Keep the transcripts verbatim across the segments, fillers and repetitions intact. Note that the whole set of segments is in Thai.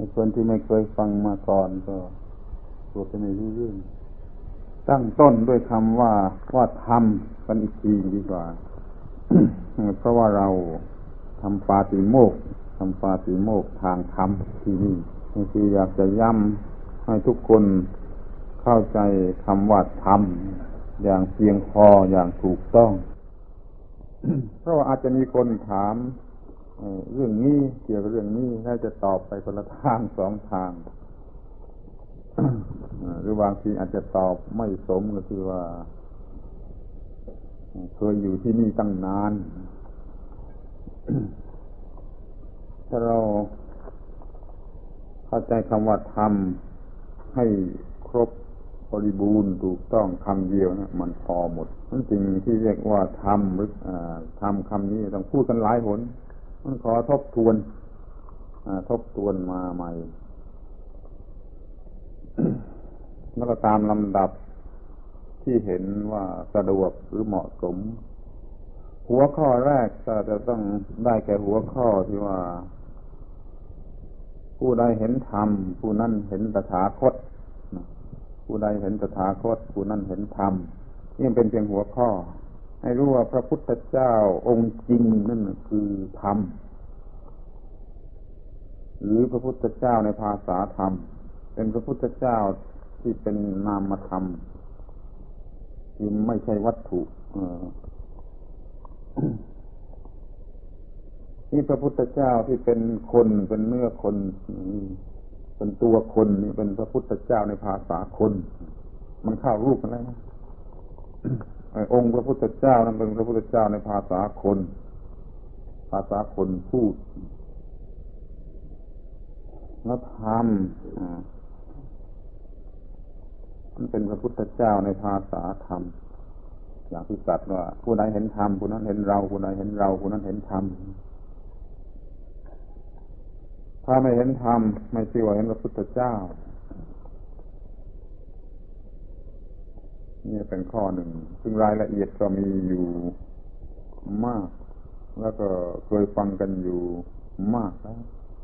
คนที่ไม่เคยฟังมาก่อนก็ตัวจะไม่รู้เรื่องตั้งต้นด้วยคำว่าว่าทำกันอีกทีดีกว่า เพราะว่าเราทำปาฏิโมกข์ทำปาฏิโมกข์ทางธรรมที่นี่นี่คืออยากจะย้ำให้ทุกคนเข้าใจคำว่าธรรมอย่างเพียงพออย่างถูกต้อง เพราะว่าอาจจะมีคนถามเรื่องนี้เกี่ยวกับเรื่องนี้ถ้าจะตอบไปคนละทางสองทาง หรือบางทีอาจจะตอบไม่สมก็คือว่าเคยอยู่ที่นี่ตั้งนาน ถ้าเราเข้าใจคำว่าธรรมให้ครบบริบูรณ์ถูกต้องคำเดียวนะมันพอหมดนั่นจริงที่เรียกว่าธรรมหรือธรรมคำนี้ต้องพูดกันหลายหนมันขอทบทวนทบทวนมาใหม่ แล้วก็ตามลำดับที่เห็นว่าสะดวกหรือเหมาะสมหัวข้อแรกก็จะต้องได้แก่หัวข้อที่ว่าผู้ใดเห็นธรรมผู้นั้นเห็นตถาคตผู้ใดเห็นตถาคตผู้นั้นเห็นธรรมนี่เป็นเพียงหัวข้อให้รู้ว่าพระพุทธเจ้าองค์จริงนั่นคือธรรมหรือพระพุทธเจ้าในภาษาธรรมเป็นพระพุทธเจ้าที่เป็นนามธรรมที่ไม่ใช่วัตถุนี่พระพุทธเจ้าที่เป็นคนเป็นเนื้อคนเป็นตัวคนนี่เป็นพระพุทธเจ้าในภาษาคนมันเข้ารูปกันแล้วนะองค์พระพุทธเจ้านั้นเป็นพระพุทธเจ้าในภาษาคนภาษาคนพูดแล้วธรรมมันเป็นพระพุทธเจ้าในภาษาธรรมอย่างที่ตรัสว่าผู้ใดเห็นธรรมผู้นั้นเห็นเราผู้ใดเห็นเราผู้นั้นเห็นธรรมถ้าไม่เห็นธรรมไม่ชื่อว่าเห็นพระพุทธเจ้านี่เป็นข้อหนึ่งซึ่งรายละเอียดก็มีอยู่มากแล้วก็เคยฟังกันอยู่มากแล้ว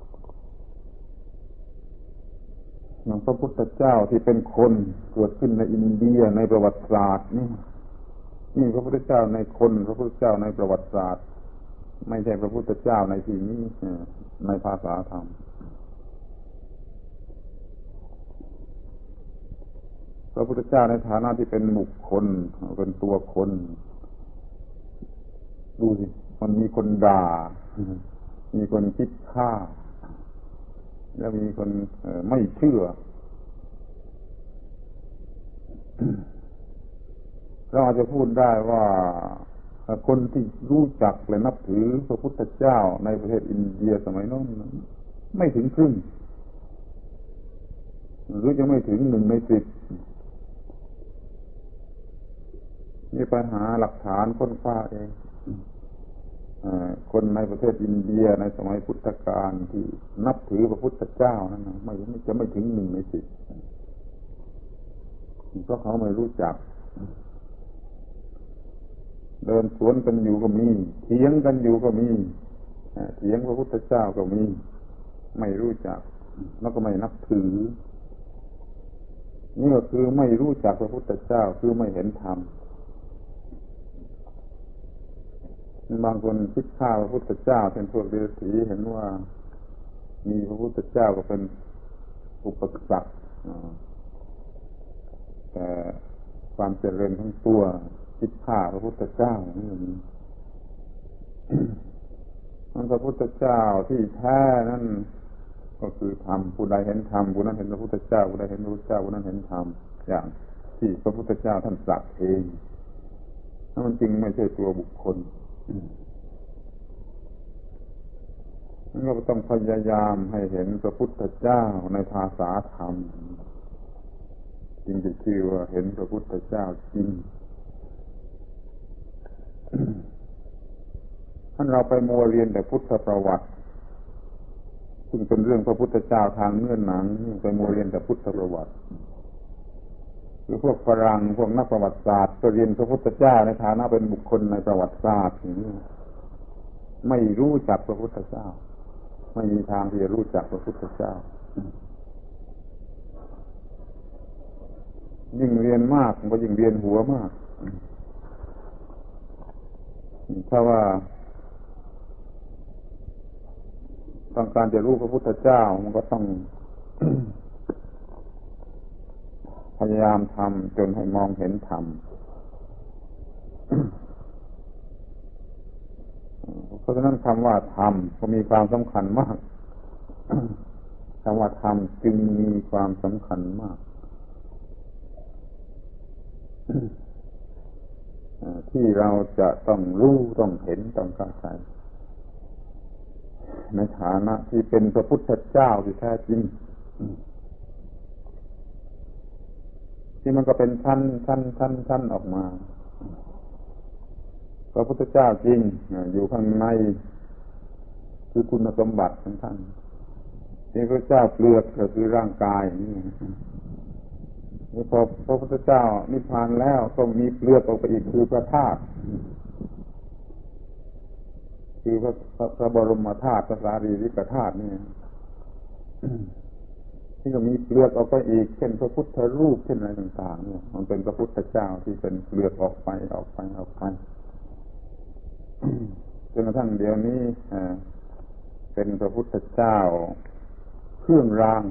อย่างพระพุทธเจ้าที่เป็นคนเกิดขึ้นในอินเดียในประวัติศาสตร์นี่นี่พระพุทธเจ้าในคนพระพุทธเจ้าในประวัติศาสตร์ไม่ใช่พระพุทธเจ้าในที่นี้ในภาษาธรรมพระพุทธเจ้าในฐานะที่เป็นบุคคลเป็นตัวคนดูสิมันมีคนด่ามีคนคิดฆ่าแล้วมีคนไม่เชื่อเราอาจจะพูดได้ว่าคนที่รู้จักและนับถือพระพุทธเจ้าในประเทศอินเดียสมัยโน้นไม่ถึงครึ่งหรือจะไม่ถึงหนึ่งในสิบนี่ปัญหาหลักฐานค้นคว้าเองคนในประเทศอินเดียในสมัยพุทธกาลที่นับถือพระพุทธเจ้านั้นไม่จะไม่ถึงหนึ่งในสิบเพราะเขาไม่รู้จักเดินสวนกันอยู่ก็มีเถียงกันอยู่ก็มีเถียงพระพุทธเจ้าก็มีไม่รู้จักแล้วก็ไม่นับถือนี่ก็คือไม่รู้จักพระพุทธเจ้าคือไม่เห็นธรรมบางคนคิดฆ่าพระพุทธเจ้าเป็นพวกฤาษีเห็นว่ามีพระพุทธเจ้าก็เป็นอุปสรรคแต่ความเจริญทั้งตัวคิดฆ่าพระพุทธเจ้านี่มันพระพุทธเจ้าที่แท้นั่นก็คือธรรมผู้ใดเห็นธรรมผู้นั้นเห็นพระพุทธเจ้าผู้ใดเห็นพระพุทธเจ้าผู้นั้นเห็นธรรมอย่างที่พระพุทธเจ้าท่านตรัสเองนั่นมันจริงไม่ใช่ตัวบุคคลนั่นก็ต้องพยายามให้เห็นพระพุทธเจ้าในภาษาธรรมจึงจะชื่อว่าเห็นพระพุทธเจ้าจริงท่านเราไปมัวเรียนแต่พุทธประวัติซึ่งเป็นเรื่องพระพุทธเจ้าทางเนื้อหนังไปมัวเรียนแต่พุทธประวัติหรือพวกฝรั่งพวกนักประวัติศาสตร์ก็เรียนพระพุทธเจ้าในฐานะเป็นบุคคลในประวัติศาสตร์ไม่รู้จักพระพุทธเจ้าไม่มีทางที่จะรู้จักพระพุทธเจ้ายิ่งเรียนมากมันก็ยิ่งเรียนหัวมากถ้าว่าต้องการจะรู้พระพุทธเจ้ามันก็ต้อง พยายามทำจนให้มองเห็นธรรม เพราะฉะนั้นคำว่าธรรมก็มีความสำคัญมาก คำว่าธรรมจึงมีความสำคัญมาก ที่เราจะต้องรู้ต้องเห็นต้องเข้าใจในฐานะที่เป็นพระพุทธเจ้าที่แท้จริงที่มันก็เป็นชั้นชั้นชั้นชั้นออกมาพระพุทธเจ้าจริงอยู่ข้างในคือคุณสมบัติของท่านนี่พระเจ้าเปลือกก็คือร่างกายนี่นี่พอพระพุทธเจ้านิพพานแล้วก็มีเปลือกออกไปอีกคือพระธาตุคือพระพระบรมธาตุพระสารีริกธาตุนี่ที่ก็มีเปลือกออกไปอีกเช่นพระพุทธรูปเช่นอะไรต่างๆเนี่ยมันเป็นพระพุทธเจ้าที่เป็นเปลือกออกไปออกไปออกไปจนกระทั่งเดี๋ยวนี้เป็นพระพุทธเจ้าเครื่องราง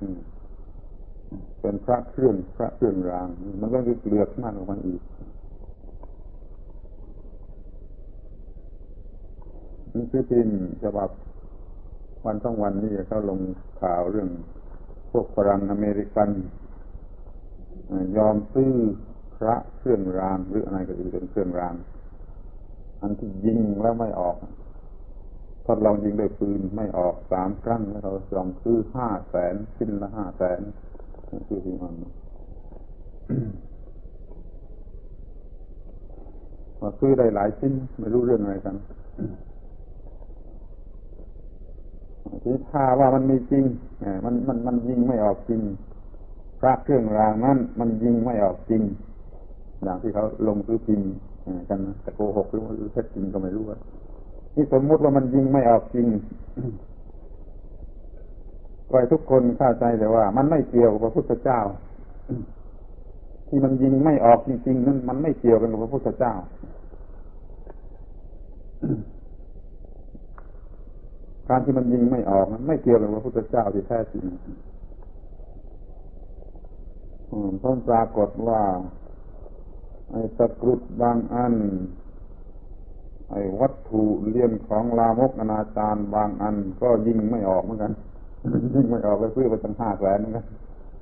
เป็นพระเครื่องพระเครื่องรางมันก็คือเปลือกมากกว่ามันอีกนี่คือพิมพ์ฉบับวันสองวันนี้เขาลงข่าวเรื่องพวกฝรั่งอเมริกันยอมซื้อพระเครื่องรางหรืออะไรก็คือเป็นเครื่องรางอันที่ยิงแล้วไม่ออกทดลองยิงด้วยปืนไม่ออกสามครั้งแล้วเรายอมซื้อห้าแสนชิ้นละห้าแสนซื้อที่มันมาซื้อได้หลายชิ้นไม่รู้เรื่องอะไรกันที่ถ้าว่ามันมีจริงมันมันมันยิงไม่ออกจริงพระเครื่องรางนั้นมันยิงไม่ออกจริงอย่างที่เขาลงซื้อพิมพ์กันนะแต่โกหกหรือว่าเท็จจริงก็ไม่รู้ว่านี่สมมุติว่ามันยิงไม่ออกจริงก็ให้ทุกคนเข้าใจแต่ว่ามันไม่เกี่ยวกับพระพุทธเจ้าที่มันยิงไม่ออกจริงๆนั้นมันไม่เกี่ยวกันกับพระพุทธเจ้าการที่มันยิงไม่ออกมันไม่เกี่ยวกับพระพุทธเจ้าที่แท้จริงเพราะปรากฏว่าไอ้ตะกรุดบางอันไอ้วัตถุเลี่ยมของลามกอนาจารบางอันก็ยิงไม่ออกเหมือนกันยิงไม่ออกไปซื้อไปตั้งห้าแสนเหมือนกัน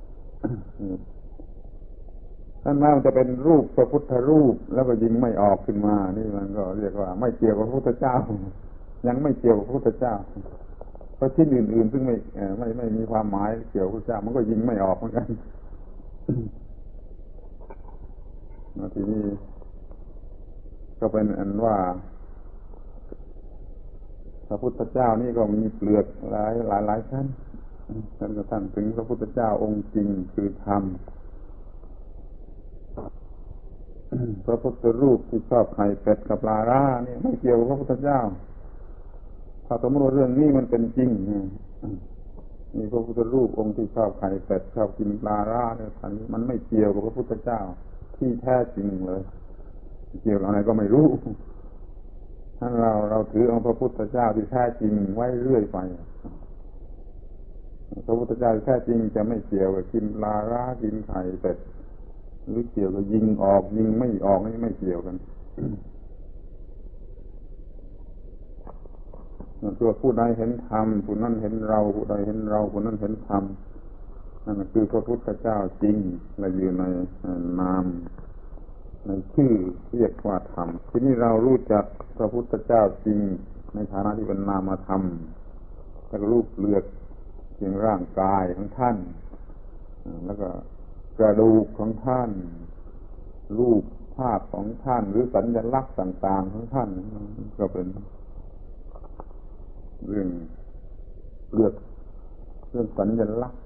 ท่านแม้มันจะเป็นรูปพระพุทธรูปแล้วก็ยิงไม่ออกขึ้นมานี่มันก็เรียกว่าไม่เกี่ยวกับพระพุทธเจ้ายังไม่เกี่ยวกับพระพุทธเจ้าเพราะชิ้นอื่นๆซึ่งไม่ไม่ไม่มีความหมายเกี่ยวกับพระพุทธเจ้ามันก็ยิงไม่ออกเหมือนกันทีนี้ก็เป็นอันว่าพระพุทธเจ้านี่ก็มีเปลือกหลายหลายหลายชั้นจนกระทั่งถึงพระพุทธเจ้าองค์จริงคือธรรมพระพุทธรูปที่ชอบไข่เป็ดกับปลาร้านี่ไม่เกี่ยวกับพระพุทธเจ้าถ้าสมมติว่าเรื่องนี้มันเป็นจริงมีพระพุทธรูปองค์ที่ชอบไข่เป็ดชอบกินปลาร้าเนี่ยอันนี้มันไม่เกี่ยวกับพระพุทธเจ้าที่แท้จริงเลยเกี่ยวกับอะไรก็ไม่รู้ถ้าเราเราถือองค์พระพุทธเจ้าที่แท้จริงไว้เรื่อยไปพระพุทธเจ้าที่แท้จริงจะไม่เกี่ยวกับกินปลาร้ากินไข่เป็ดหรือเกี่ยวกับยิงออกยิงไม่ออกนี่ไม่เกี่ยวกันตัวผู้ใดเห็นธรรมผู้นั้นเห็นเราผู้ใดเห็นเราผู้นั้นเห็นธรรมนั่นคือพระพุทธเจ้าจริงและอยู่ในนามในชื่อเรียกว่าธรรมทีนี้เรารู้จักพระพุทธเจ้าจริงในฐานะที่เป็นนามธรรมแล้วก็รูปเปลือกเพียงร่างกายของท่านแล้วก็กระดูกของท่านรูปภาพของท่านหรือสัญลักษณ์ต่างๆของท่านก็เป็นเรื่องเลือกเรื่องสัญลักษณ์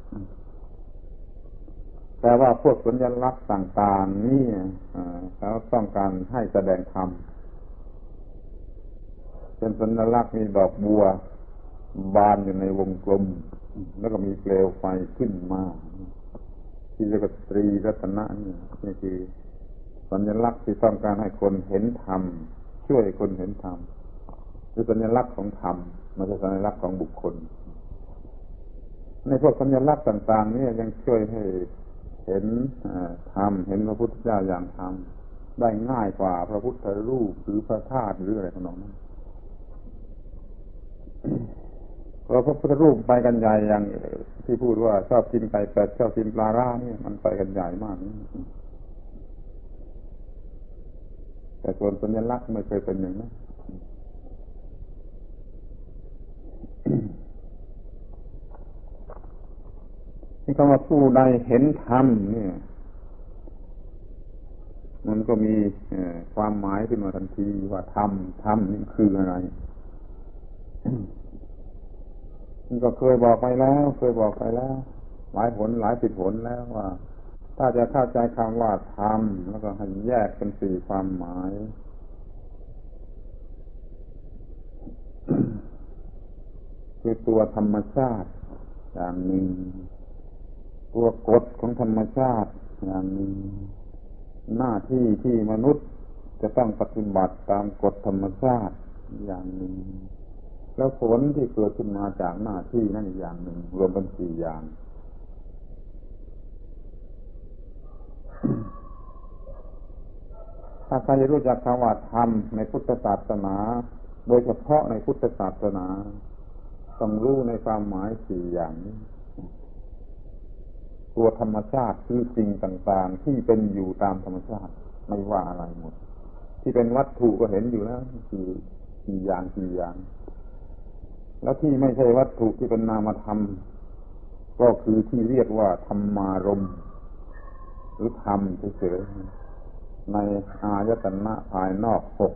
แต่ว่าพวกสัญลักษณ์ต่างๆนี่เขาต้องการให้แสดงธรรมเป็นสัญลักษณ์มีดอกบัวบานอยู่ในวงกลมแล้วก็มีเปลวไฟขึ้นมาที่เรียกว่าตรีรัตนะนี่นี่คือสัญลักษณ์ที่ต้องการให้คนเห็นธรรมช่วยคนเห็นธรรมคือสัญลักษณ์ของธรรมไม่ใช่สัญลักษณ์ของบุคคลในพวกสัญลักษณ์ต่างๆนี่ยังช่วยให้เห็นธรรมเห็นพระพุทธเจ้าอย่างธรรมได้ง่ายกว่าพระพุทธรูปหรือพระธาตุหรืออะไรทำนองนั้นเพราะพระพุทธรูปไปกันใหญ่อย่างที่พูดว่าชอบกินไก่เป็ดชอบกินปลาร่านี่มันไปกันใหญ่มากแต่ส่วนสัญลักษณ์ไม่เคยเป็นอย่างนั้นที่คำว่าผู้ใดเห็นธรรมเนี่ยมันก็มีความหมายขึ้นมาทันทีว่าธรรมธรรมนี่คืออะไรมันก็เคยบอกไปแล้วเคยบอกไปแล้วหลายผลหลายสิบผลแล้วว่าถ้าจะเข้าใจคำว่าธรรมแล้วก็ให้แยกเป็นสี่ความหมายคือตัวธรรมชาติอย่างหนึ่งตัวกฎของธรรมชาติอย่างหนึ่งหน้าที่ที่มนุษย์จะต้องปฏิบัติตามกฎธรรมชาติอย่างหนึ่งแล้วผลที่เกิดขึ้นมาจากหน้าที่นั่นอีกอย่างหนึ่งรวมเป็นสี่อย่างถ้าใครรู้จักคำว่าธรรมในพุทธศาสนาโดยเฉพาะในพุทธศาสนาต้องรู้ในความหมายสี่อย่างนี้ตัวธรรมชาติคือสิ่งต่างๆที่เป็นอยู่ตามธรรมชาติไม่ว่าอะไรหมดที่เป็นวัตถุก็เห็นอยู่แล้วคือสี่อย่างสี่อย่างแล้วที่ไม่ใช่วัตถุที่เป็นนามธรรมก็คือที่เรียกว่าธรรมารมณ์หรือธรรมเฉยๆในอายตนะภายนอกหก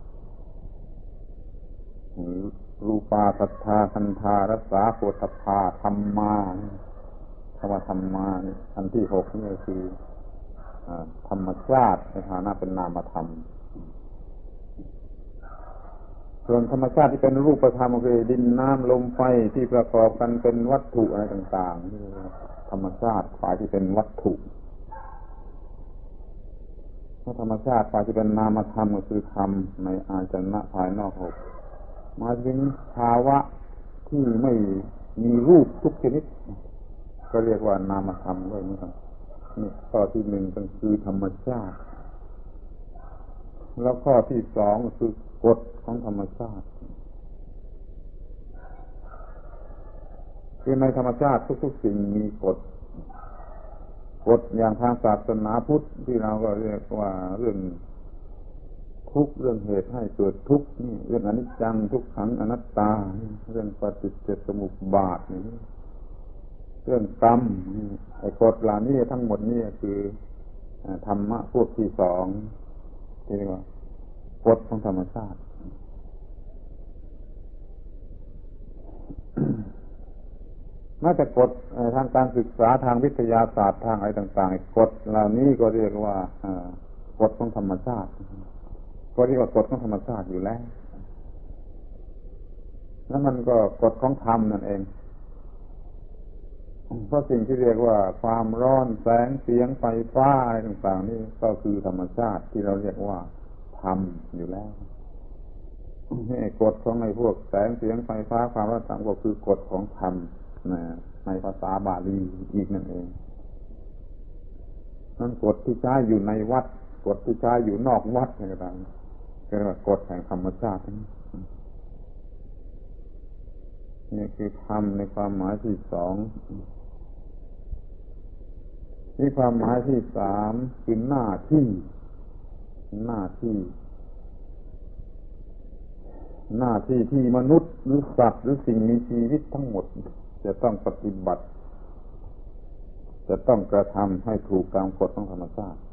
รูปาสัทธาคันธารสาโผฏฐัพพะธรรมาคำว่าธรรมาอันที่หกนี่ก็คือธรรมชาติในฐานะเป็นนามธรรมส่วนธรรมชาติที่เป็นรูปธรรมคือดินน้ำลมไฟที่ประกอบกันเป็นวัตถุอะไรต่างๆธรรมชาติฝ่ายที่เป็นวัตถุธรรมชาติฝ่ายที่เป็นนามธรรมก็คือธรรมในอาจนะภายนอกหกมาถึงภาวะที่ไม่มีรูปทุกชนิดก็เรียกว่านามธรรมด้วยนะครับนี่ข้อที่หนึ่งก็คือธรรมชาติแล้วข้อที่สองก็คือกฎของธรรมชาติคือในธรรมชาติทุกๆสิ่งมีกฎกฎอย่างทางศาสนาพุทธที่เราก็เรียกว่าเรื่องทุกข์เรื่องเหตุให้เกิดทุกข์นี่เรื่องอนิจจังทุกขังอนัตตาเรื่องปฏิจจสมุปบาทนี่เรื่องกรรมไอ้กฎเหล่านี้ทั้งหมดนี่คือธรรมะพวกที่สองที่เรียกว่ากฎของธรรมชาติน่าจะกฎทางการศึกษาทางวิทยาศาสตร์ทางอะไรต่างๆกฎเหล่านี้ก็เรียกว่ากฎของธรรมชาติก็เรียกว่ากฎของธรรมชาติอยู่แล้วแล้วมันก็กฎของธรรมนั่นเองเพราะสิ่งที่เรียกว่าความร้อนแสงเสียงไฟฟ้าอะไรต่างๆนี่ก็คือธรรมชาติที่เราเรียกว่าธรรมอยู่แล้วนี่กฎของไอ้พวกแสงเสียงไฟฟ้าความร้อนต่างก็คือกฎของธรรมในภาษาบาลีอีกนั่นเองนั่นกฎที่ใช้อยู่ในวัดกฎที่ใช้อยู่นอกวัดอะไรต่างๆเรียกว่ากฎแห่งธรรมชาตินี่คือธรรมในความหมายที่สองนี่ความหมายที่สามคือหน้าที่หน้าที่หน้าที่ที่มนุษย์หรือสัตว์หรือสิ่งมีชีวิตทั้งหมดจะต้องปฏิบัติจะต้องกระทำให้ถูกตามกฎของธรรมชาติ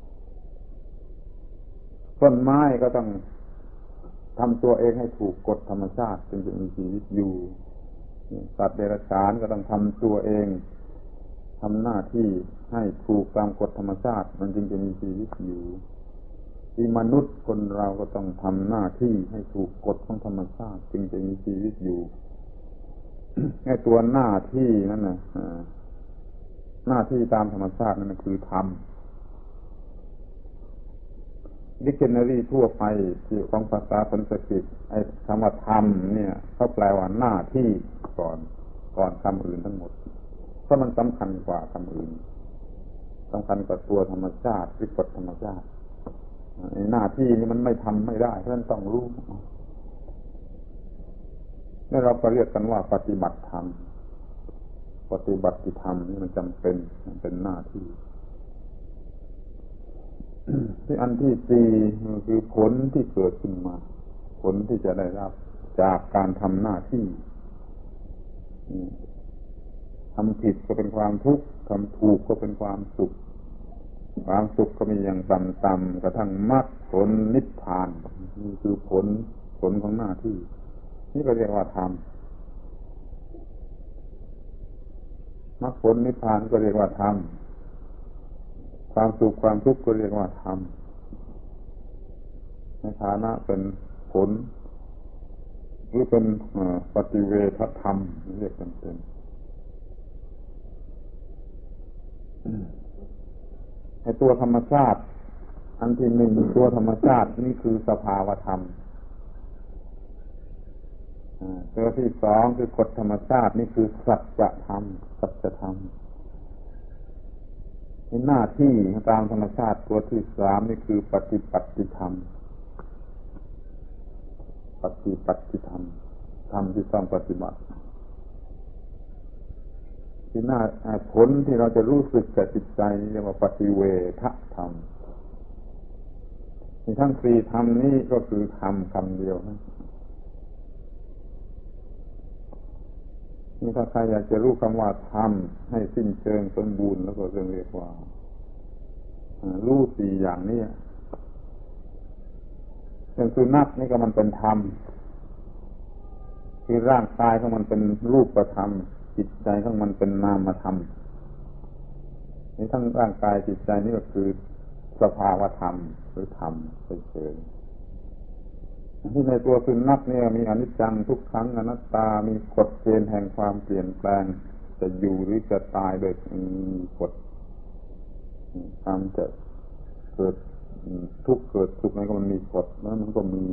ต้นไม้ก็ต้องทำตัวเองให้ถูกกฎธรรมชาติจึงจะมีชีวิตอยู่สัตว์เดรัจฉานก็ต้องทำตัวเองทำหน้าที่ให้ถูกตามกฎธรรมชาติมันจึงจะมีชีวิตอยู่ที่มนุษย์คนเราก็ต้องทำหน้าที่ให้ถูกกฎของธรรมชาติจึงจะมีชีวิตอยู่ไอ้ตัวหน้าที่นั่นน่ะหน้าที่ตามธรรมชาตินั่นคือธรรมดิกชันนารีทั่วไปที่ของภาษาสันสกฤตไอ้คำว่าธรรมเนี่ยเขาแปลว่าหน้าที่ก่อนก่อนคำอื่นทั้งหมดเพราะมันสำคัญกว่าคำอื่นสำคัญกว่าตัวธรรมชาติหรือกฎธรรมชาติไอ้หน้าที่นี่มันไม่ทำไม่ได้เพราะฉะนั้นต้องรู้นี่เราก็เรียกกันว่าปฏิบัติธรรมปฏิบัติธรรมนี่มันจำเป็นมันเป็นหน้าที่ที่อันที่สี่คือผลที่เกิดขึ้นมาผลที่จะได้รับจากการทำหน้าที่ทำผิดก็เป็นความทุกข์ทำถูกก็เป็นความสุขความสุขก็มีอย่างต่ำๆกระทั่งมรรคผลนิพพานนี่คือผลผลของหน้าที่นี่ก็เรียกว่าธรรมมรรคผลนิพพานก็เรียกว่าธรรมความสุขความทุกข์ก็เรียกว่าธรรมในฐานะเป็นผลหรือเป็นปฏิเวทธรรมเรียกกันเป็นไอ้ตัวธรรมชาติอันที่หนึ่งตัวธรรมชาตินี่คือสภาวธรรมตัวที่สองคือกฎธรรมชาตินี่คือสัจธรรมสัจธรรมหน้าที่ตามธรรมชาติตัวที่สามนี่คือปฏิปัติธรรมปฏิปัติธรรมธรรมที่ต้องปฏิบัติที่หน้าผลที่เราจะรู้สึกกับจิตใจเรียกว่าปฏิเวทธรรมมีทั้งสี่ธรรมนี้ก็คือธรรมคำเดียวนะนี่ถ้าใครอยากจะรู้คำว่าธรรมให้สิ้นเชิงสมบูรณ์แล้วก็เรียกว่ารู้สี่อย่างนี้อย่างสุนัขนี่ก็มันเป็นธรรมคือร่างกายของมันเป็นรูปธรรมจิตใจของมันเป็นนามธรรมนี่ทั้งร่างกายจิตใจนี่ก็คือสภาวธรรมหรือธรรมเฉยๆที่ในตัวสุนัขเนี่ยมีอนิจจังทุกขังอนัตตามีกฎเกณฑ์แห่งความเปลี่ยนแปลงจะอยู่หรือจะตายโดยมีกฎความจะเกิดทุกข์เกิดสุขนั้นก็มันมีกฎแล้วมันก็มี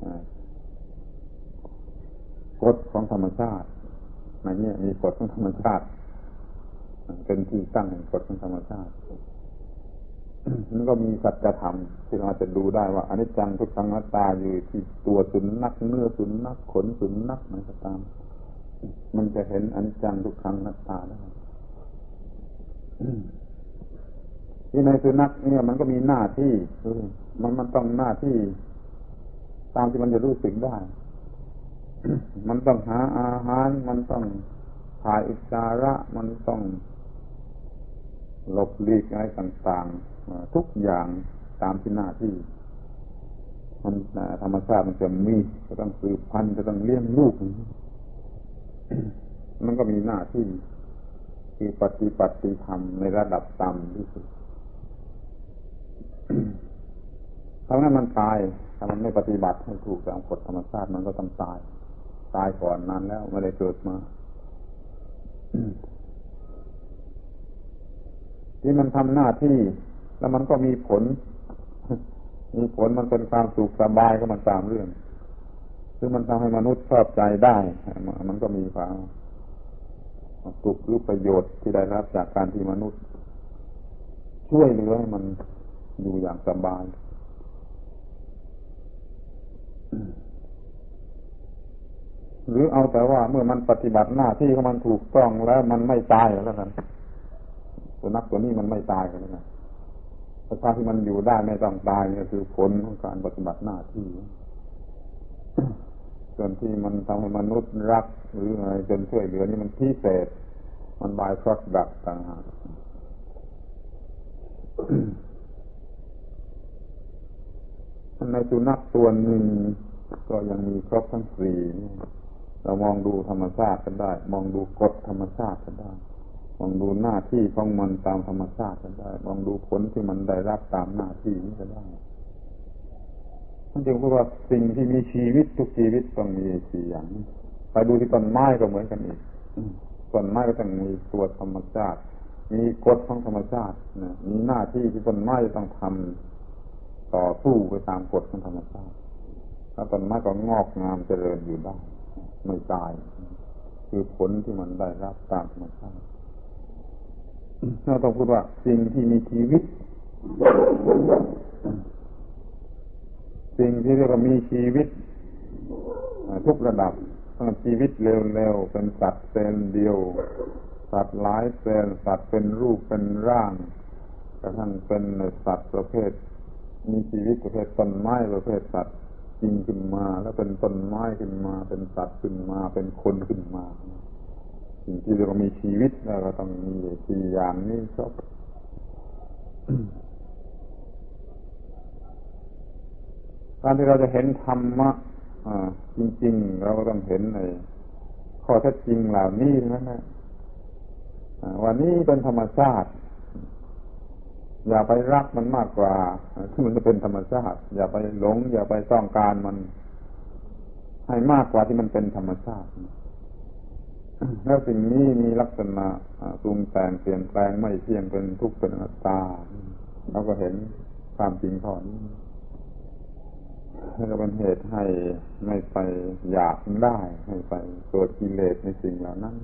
กฎของธรรมชาติในนี้มีกฎของธรรมชาติเป็นที่ตั้งแห่งกฎของธรรมชาติมันก็มีสัจธรรมที่เราจะดูได้ว่าอนิจจังทุกขังอนัตตาอยู่ที่ตัวสุนัขเนื้อสุนัขขนสุนัขอะไรก็ตามมันจะเห็นอนิจจังทุกขังอนัตตาได้ที่ในสุนัขเนี่ยมันก็มีหน้าที่มันมันต้องหน้าที่ตามที่มันจะรู้สึกได้ มันต้องหาอาหารมันต้องถ่ายอุจจาระมันต้องหลบหลีกอะไรต่างๆทุกอย่างตามที่หน้าที่มันธรรมชาติมันจะมีก็ต้องสืบพันธุ์ก็ต้องเลี้ยงลูก มันก็มีหน้าที่คือปฏิบัติธรรมในระดับต่ำที่สุดถ้างั้นมันตายถ้ามันไม่ปฏิบัติให้ถูกตามกฎธรรมชาติมันก็ต้องตายตายก่อนนานแล้วไม่ได้เกิดมา ที่มันทำหน้าที่แล้วมันก็มีผล มีผลมันเป็นความสุขสบายก็มันตามเรื่องซึ่งมันทำให้มนุษย์ชอบใจได้มันก็มีความสุขหรือประโยชน์ที่ได้รับจากการที่มนุษย์ช่วยเหลือให้มันอยู่อย่างสบายหรือเอาแต่ว่าเมื่อมันปฏิบัติหน้าที่ของมันถูกต้องแล้วมันไม่ตายแล้วกันสุนัขตัวนี้มันไม่ตายกันแล้วกันแต่การที่มันอยู่ได้ไม่ต้องตายนี่คือผลของการปฏิบัติหน้าที่ส่วนที่มันทำให้มนุษย์รักหรืออะไรจนช่วยเหลือนี่มันพิเศษมันบายพรอดักต่างหากในสุนัขตัวหนึ่งก็ยังมีครบทั้งสี่เรามองดูธรรมชาติกันได้มองดูกฎธรรมชาติกันได้มองดูหน้าที่ของมันตามธรรมชาติกันได้มองดูผลที่มันได้รับตามหน้าที่นี้ก็ได้นั่นจึงพูดว่าสิ่งที่มีชีวิตทุกชีวิตต้องมีสี่อย่างไปดูที่ต้นไม้ก็เหมือนกันอีกต้นไม้ก็ต้องมีตัวธรรมชาติมีกฎของธรรมชาตินะมีหน้าที่ที่ต้นไม้ต้องทำต่อสู้ไปตามกฎของธรรมชาติแล้วต้นไม้ก็งอกงามเจริญอยู่ได้ไม่ตายคือผลที่มันได้รับตามธรรมชาติเราต้องพูดว่าสิ่งที่มีชีวิตสิ่งที่เรียกว่ามีชีวิตทุกระดับตั้งชีวิตเร็วๆเป็นสัตว์เซลล์เดียวสัตว์หลายเซลล์สัตว์เป็นรูปเป็นร่างกระทั่งเป็นสัตว์ประเภทมีชีวิตประเภทต้นไม้ประเภทสัตว์จริงขึ้นมาแล้วเป็นต้นไม้ขึ้นมาเป็นสัตว์ขึ้นมาเป็นคนขึ้นมาสิ่งที่เรียกว่ามีชีวิตแล้วก็ต้องมีสี่อย่างนี้ครบ การที่เราจะเห็นธรรมะจริงๆเราก็ต้องเห็นในข้อเท็จจริงเหล่านี้นะฮะว่านี้เป็นธรรมชาติอย่าไปรักมันมากกว่าที่มันจะเป็นธรรมชาติอย่าไปหลงอย่าไปต้องการมันให้มากกว่าที่มันเป็นธรรมชาติแล้วสิ่งนี้มีลักษณะปรุงแต่งเปลี่ยนแปลงไม่เที่ยงเป็นทุกข์เป็นอนัตตาเราก็เห็นความจริงข้อนี้แล้วก็เป็นเหตุให้ไม่ไปอยากได้ให้ไปเกิดกิเลสในสิ่งเหล่านั้น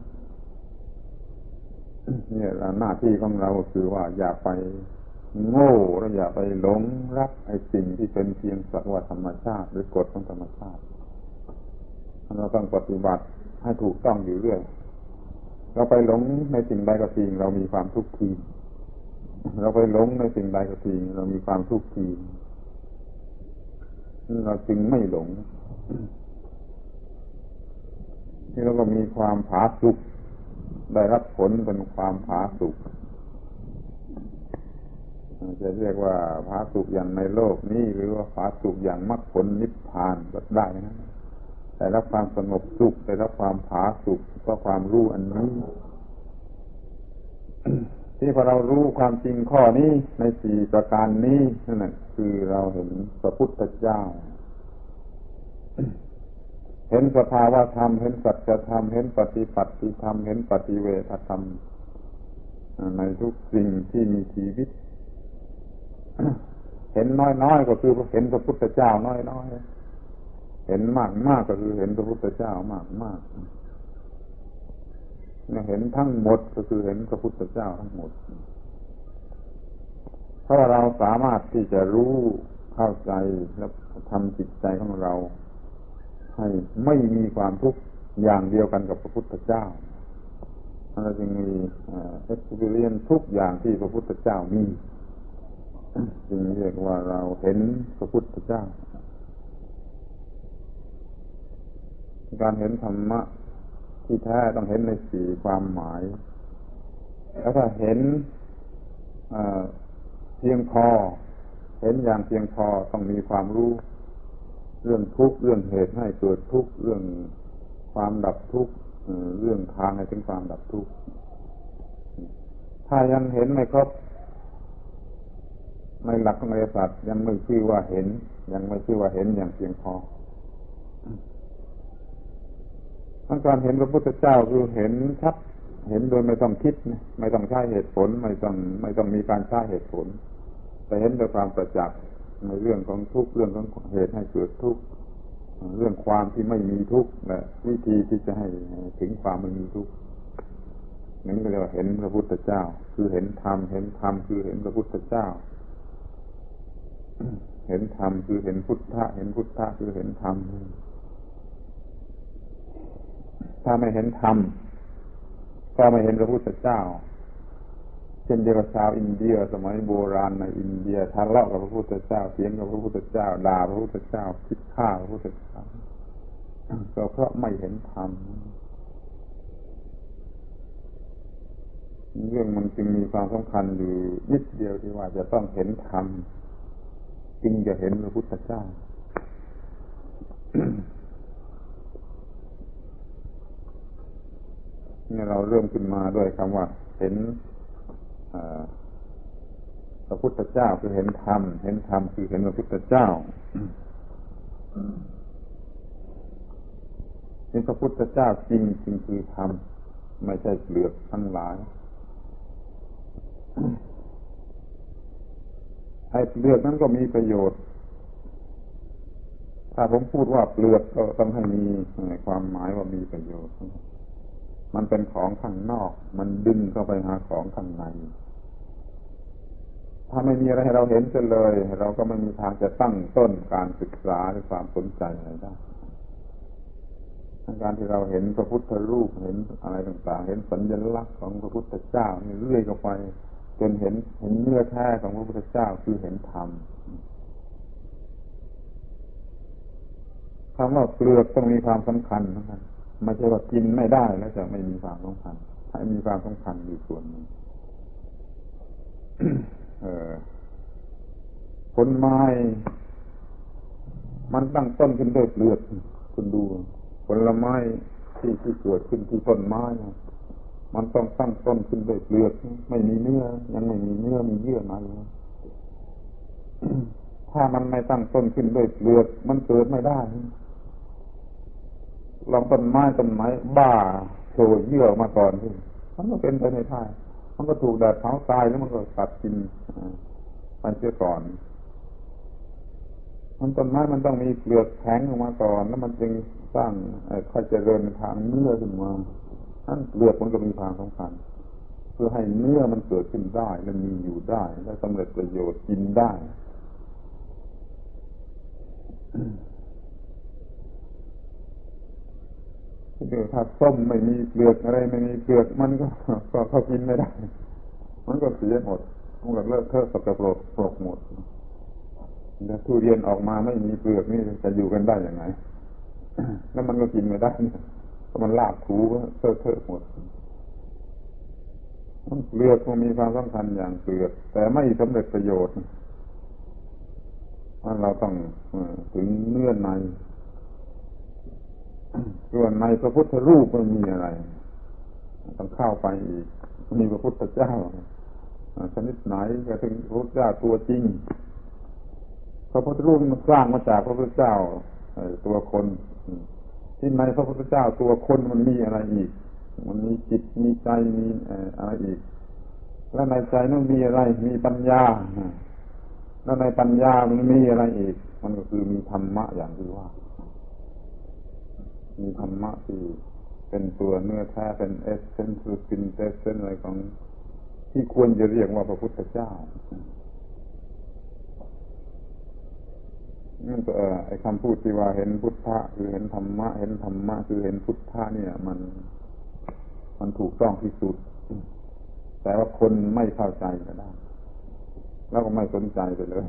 เนี่ยหน้าที่ของเราคือว่าอย่าไปโง่และอย่าไปหลงรักไอ้สิ่งที่เป็นเพียงสักว่าธรรมชาติหรือกฎของธรรมชาติเราต้องปฏิบัติให้ถูกต้องอยู่เรื่อยเราไปหลงในสิ่งใดก็สิ่งเรามีความทุกข์ทีเราไปหลงในสิ่งใดก็สิ่งเรามีความทุกข์ทีเราจึงไม่หลงที่เราก็มีความผาสุกได้รับผลเป็นความผาสุกจะเรียกว่าผาสุกอย่างในโลกนี้หรือว่าผาสุกอย่างมรรคผลนิพพานก็ได้นะได้รับความสงบสุขได้รับความผาสุกเพราะความรู้อันนี้ ที่พอเรารู้ความจริงข้อนี้ในสี่ประการนี้นั่นแหละคือเราเห็นพระพุทธเจ้าเห็นสภาวะธรรมเห็นสัจธรรมเห็นปฏิปัติธรรมเห็นปฏิเวทธรรมในทุกสิ่งที่มีชีวิตเห็นน้อยๆก็คือเห็นพระพุทธเจ้าน้อยๆเห็นมากๆก็คือเห็นพระพุทธเจ้ามากๆเห็นทั้งหมดก็คือเห็นพระพุทธเจ้าทั้งหมดเพราะเราสามารถที่จะรู้เข้าใจและทำจิตใจของเราให้ไม่มีความทุกข์อย่างเดียวกันกับพระพุทธเจ้าเราจึงมีเอ็กซ์เพรียนทุกอย่างที่พระพุทธเจ้ามีจึงเรียกว่าเราเห็นพระพุทธเจ้าการเห็นธรรมะที่แท้ต้องเห็นในสี่ความหมายแล้วถ้าเห็นเพียงพอเห็นอย่างเพียงพอต้องมีความรู้เรื่องทุกข์เรื่องเหตุให้เกิดทุกข์เรื่องความดับทุกข์เรื่องทางให้ถึงความดับทุกข์ถ้ายังเห็นไม่ครบในหลักของอริยสัจยังไม่ชื่อว่าเห็นยังไม่ชื่อว่าเห็นอย่างเพียงพอการเห็นพระพุทธเจ้าคือเห็นชัดเห็นโดยไม่ต้องคิดไม่ต้องใช้เหตุผลไม่ต้องไม่ต้องมีการใช้เหตุผลแต่เห็นด้วยความประจักษ์ในเรื่องของทุกข์เรื่องของเหตุให้เกิดทุกข์เรื่องความที่ไม่มีทุกข์และวิธีที่จะให้ถึงความไม่มีทุกข์นั่นก็เรียกว่าเห็นพระพุทธเจ้าคือเห็นธรรมเห็นธรรมคือเห็นพระพุทธเจ้าเห็นธรรมคือเห็นพุทธะเห็นพุทธะคือเห็นธรรมถ้าไม่เห็นธรรมก็ไม่เห็นพระพุทธเจ้าเช่นเดียวกับชาวอินเดียสมัยโบราณในอินเดียทะเลาะกับพระพุทธเจ้าเถียงกับพระพุทธเจ้าด่าพระพุทธเจ้าคิดฆ่าพระพุทธเจ้าก็เพราะไม่เห็นธรรมเรื่องมันจึงมีความสำคัญอยู่นิดเดียวที่ว่าจะต้องเห็นธรรมจึงจะเห็นพระพุทธเจ้า นี่เราเริ่มขึ้นมาด้วยคำว่าเห็นพระพุทธเจ้าคือเห็นธรรมเห็นธรรมคือเห็นพระพุทธเจ้าเห็นพระพุทธเจ้าจริงจริงคือธรรมไม่ใช่เปลือกทั้งหลายไอ้เปลือกนั้นก็มีประโยชน์ถ้าผมพูดว่าเปลือกก็ต้องให้มีความหมายว่ามีประโยชน์มันเป็นของข้างนอกมันดึงเข้าไปหาของข้างในถ้าไม่มีอะไรให้เราเห็นกันเลยเราก็ไม่มีทางจะตั้งต้นการศึกษาหรือความสนใจอะไรได้การที่เราเห็นพระพุทธรูปเห็นอะไรต่างๆเห็นสัญลักษณ์ของพระพุทธเจ้านี่เรื่อยเข้าไปจนเห็นเห็นเนื้อแท้ของพระพุทธเจ้าคือเห็นธรรมคำว่าเปลือกต้องมีความสำคัญนะครับไม่ใช่ว่ากินไม่ได้แล้วจะไม่มีความสำคัญให้มีความสำคัญอยู่ส่วนหนึ่ง เออผลไม้มันตั้งต้นขึ้นด้วยเปลือกคุณดูผลไม้ที่ที่เกิดขึ้นที่ต้นไม้มันต้องตั้งต้นขึ้นด้วยเปลือกไม่มีเนื้อยังไม่มีเนื้อมีเยื่อใน ถ้ามันไม่ตั้งต้นขึ้นด้วยเปลือกมันเกิดไม่ได้ลองต้นไม้ต้นไม้บ้าโชว์เยื่อมาก่อนที่มันก็เป็นไปไม่ได้มันก็ถูกแดดเผาตายแล้วมันก็ตัดกินไปเสียก่อนมันต้นไม้มันต้องมีเปลือกแข็งออกมาก่อนแล้วมันจึงสร้างค่อยเจริญทางเนื้อขึ้นมานั่นเปลือกมันก็มีความสำคัญเพื่อให้เนื้อมันเกิดขึ้นได้และมีอยู่ได้และสำเร็จประโยชน์กินได้เดี๋ยวถ้าส้มไม่มีเปลือกอะไรไม่มีเปลือกมันก็ก็เขากินไม่ได้มันก็เสียหมดมันก็เลิกเทอะสกปรกปรกหมดแล้วทุเรียนออกมาไม่มีเปลือกนี่จะอยู่กันได้ยังไงแล้วมันก็กินไม่ได้เพราะมันลากถูก็เทอะเทอะหมดเปลือกมันมีความสำคัญอย่างเปลือกแต่ไม่สำเร็จประโยชน์ว่าเราต้องถึงเนื้อในส่วนในพระพุทธรูปมันมีอะไรต้องเข้าไปอีกมีพระพุทธเจ้าชนิดไหนก็ถึงพระพุทธเจ้าตัวจริงพระพุทธรูปมันสร้างมาจากพระพุทธเจ้าตัวคนที่ในพระพุทธเจ้าตัวคนมันมีอะไรอีกมันมีจิตมีใจมีอะไรอีกแล้วในใจนั้นมีอะไรมีปัญญาแล้วในปัญญามันมีอะไรอีกมันก็คือมีธรรมะอย่างที่ว่ามีธรรมะที่เป็นตัวเนื้อแท้เป็นเอสเซนส์คือกินเอสเซนส์อะไรของที่ควรจะเรียกว่าพระพุทธเจ้านั่นก็ไอ้คำพูดที่ว่าเห็นพุทธะคือเห็นธรรมะเห็นธรรมะคือเห็นพุทธะเนี่ยมันมันถูกต้องที่สุดแต่ว่าคนไม่เข้าใจก็ได้แล้วก็ไม่สนใจไปเลย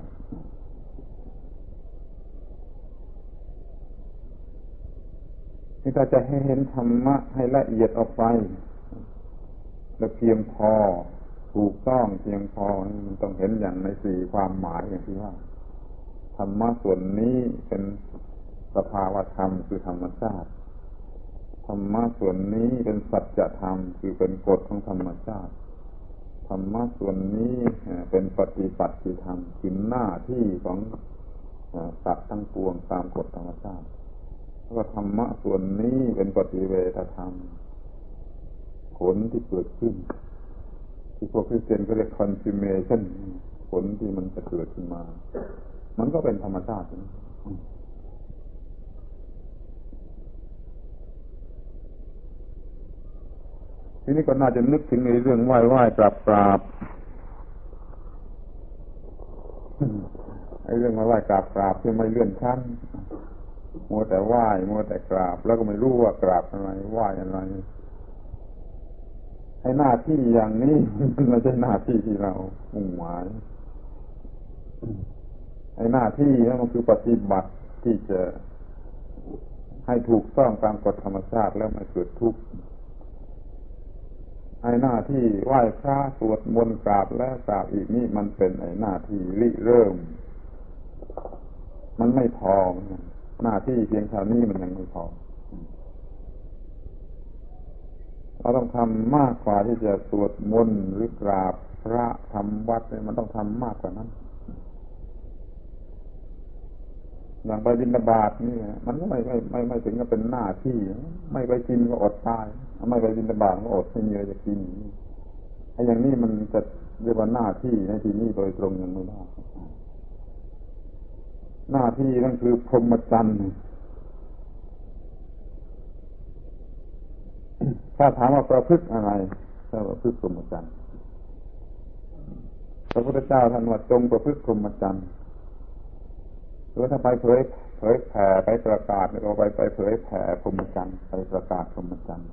นี่ถ้าจะให้เห็นธรรมะให้ละเอียดออกไปและเพียงพอถูกต้องเพียงพอมันต้องเห็นอย่างในสี่ความหมายอย่างที่ว่าธรรมะส่วนนี้เป็นสภาวธรรมคือธรรมชาติธรรมะส่วนนี้เป็นสัจธรรมคือเป็นกฎของธรรมชาติธรรมะส่วนนี้เป็นปฏิปัติธรรมคือหน้าที่ของสัตว์ทั้งปวงตามกฎธรรมชาติแล้วก็ธรรมะส่วนนี้เป็นปฏิเวทธรรมผลที่เกิดขึ้นที่พวกคริสเตียนก็เรียก consummation ผลที่มันจะเกิดขึ้นมามันก็เป็นธรรมชาติทีนี้ก็น่าจะนึกถึงในเรื่องไหว้ไหว้กราบกราบไอ้เรื่องไหว้ไหว้กราบกราบที่ไม่เลื่อนชั้นมัวแต่ไหว้มัวแต่กราบแล้วก็ไม่รู้ว่ากราบอะไรไหว้อะไรให้หน้าที่อย่างนี้มันไม่ใช่หน้าที่ที่เรามุ่งหมายไอ้หน้าที่นั้นมันคือปฏิบัติที่จะให้ถูกต้องตามกฎธรรมชาติแล้วไม่เกิดทุกข์ไอ้หน้าที่ไหว้พระสวดมนต์กราบแล้วกราบอีกนี่มันเป็นไอ้หน้าที่ริเริ่มมันไม่พอหน้าที่เพียงเท่านี้มันยังไม่พอเราต้องทำมากกว่าที่จะสวดมนต์หรือกราบพระทำวัดเนี่ยมันต้องทำมากกว่านั้นอย่างไปบิณฑบาตนี่มันก็ไม่ไม่ไม่ไม่ถึงกับเป็นหน้าที่ไม่ไปกินก็อดตายไม่ไปบิณฑบาตก็อดไม่มีอะไรจะกินไอ้อย่างนี้มันจะเรียกว่าหน้าที่ในที่นี้โดยตรงยังไม่ได้หน้าที่นั่นคือพรหมจรรย์ถ้าถามว่าประพฤติอะไรถ้าประพฤติพรหมจรรย์พระพุทธเจ้าท่านว่าจงประพฤติพรหมจรรย์หรือถ้าไปเผยเผยแผ่ไปประกาศเราไปไปเผยแผ่พรหมจรรย์ไปประกาศพรหมจรรย์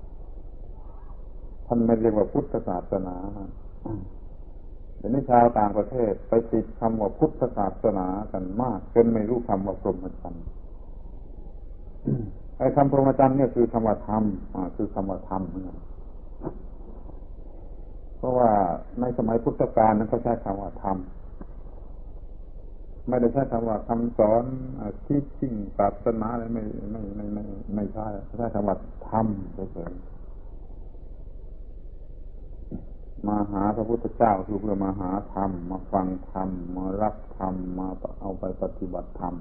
ท่านไม่เรียกว่าพุทธศาสนาเดี๋ยวนี้ชาวต่างประเทศไปติดคำว่าพุทธศาสนากันมากจนไม่รู้คำว่าพรหมจรรย์ไอ้คำพรหมจรรย์เนี่ยคือคำว่าธรรมคือคำว่าธรรมเพราะว่าในสมัยพุทธกาลนั้นเขาใช้คำว่าธรรมไม่ได้ใช้คำว่าคำสอนที่จริงศาสนาอะไรไม่ไม่ไม่ไม่ไม่ใช่ใช้คำว่าธรรมเฉยๆมาหาพระพุทธเจ้าคือเพื่อมาหาธรรมมาฟังธรรมมารับธรรมมาเอาไปปฏิบัติธรรม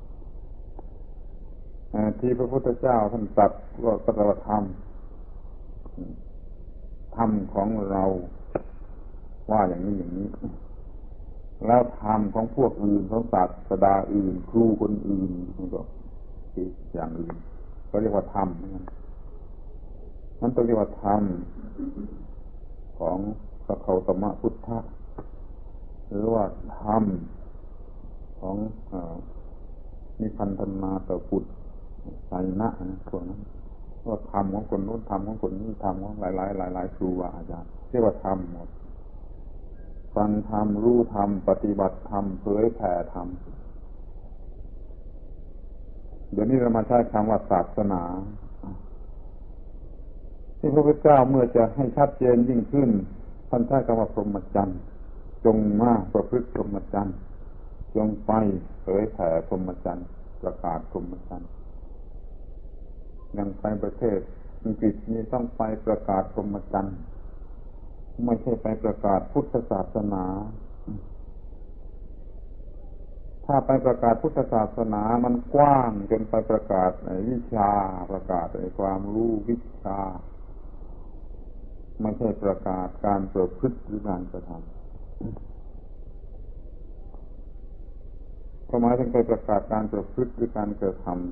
ที่พระพุทธเจ้าท่านตรัสว่าปฏิบัติธรรมธรรมของเราว่าอย่างนี้อย่างนี้แล้วธรรมของพวกอื่นของศาสดาอื่นครูคนอื่นมันก็อีกอย่างอื่นก็เรียกว่าธรรมนั่นต้องเรียกว่าธรรมของพระโคตมพุทธะหรือว่าธรรมของนิพันธนาตพุทธไสนะนะพวกนั้นว่าธรรมของคนโน้นธรรมของคนนี้ธรรมของหลายหลายหลายหลายครูอาจารย์เรียกว่าธรรมหมดฟังธรรมรู้ธรรมปฏิบัติธรรมเผยแผ่ธรรมเดี๋ยวนี้เรามาใช้คำว่าศาสนาที่พระพุทธเจ้าเมื่อจะให้ชัดเจนยิ่งขึ้นท่านใช้คำว่าพรหมจรรย์จงมาประพฤติพรหมจรรย์จงไปเผยแผ่พรหมจรรย์ประกาศพรหมจรรย์อย่างไปประเทศอังกฤษนี่ต้องไปประกาศพรหมจรรย์ไม่ใช่ไปประกาศพุทธศาสนาถ้าไปประกาศพุทธศาสนามันกว้างจนไปประกาศวิชาประกาศความรู้วิชาไม่ใช่ประกาศการประพฤติหรือการกระทำก็หมายถึงไปประกาศการประพฤติหรือการกระทำ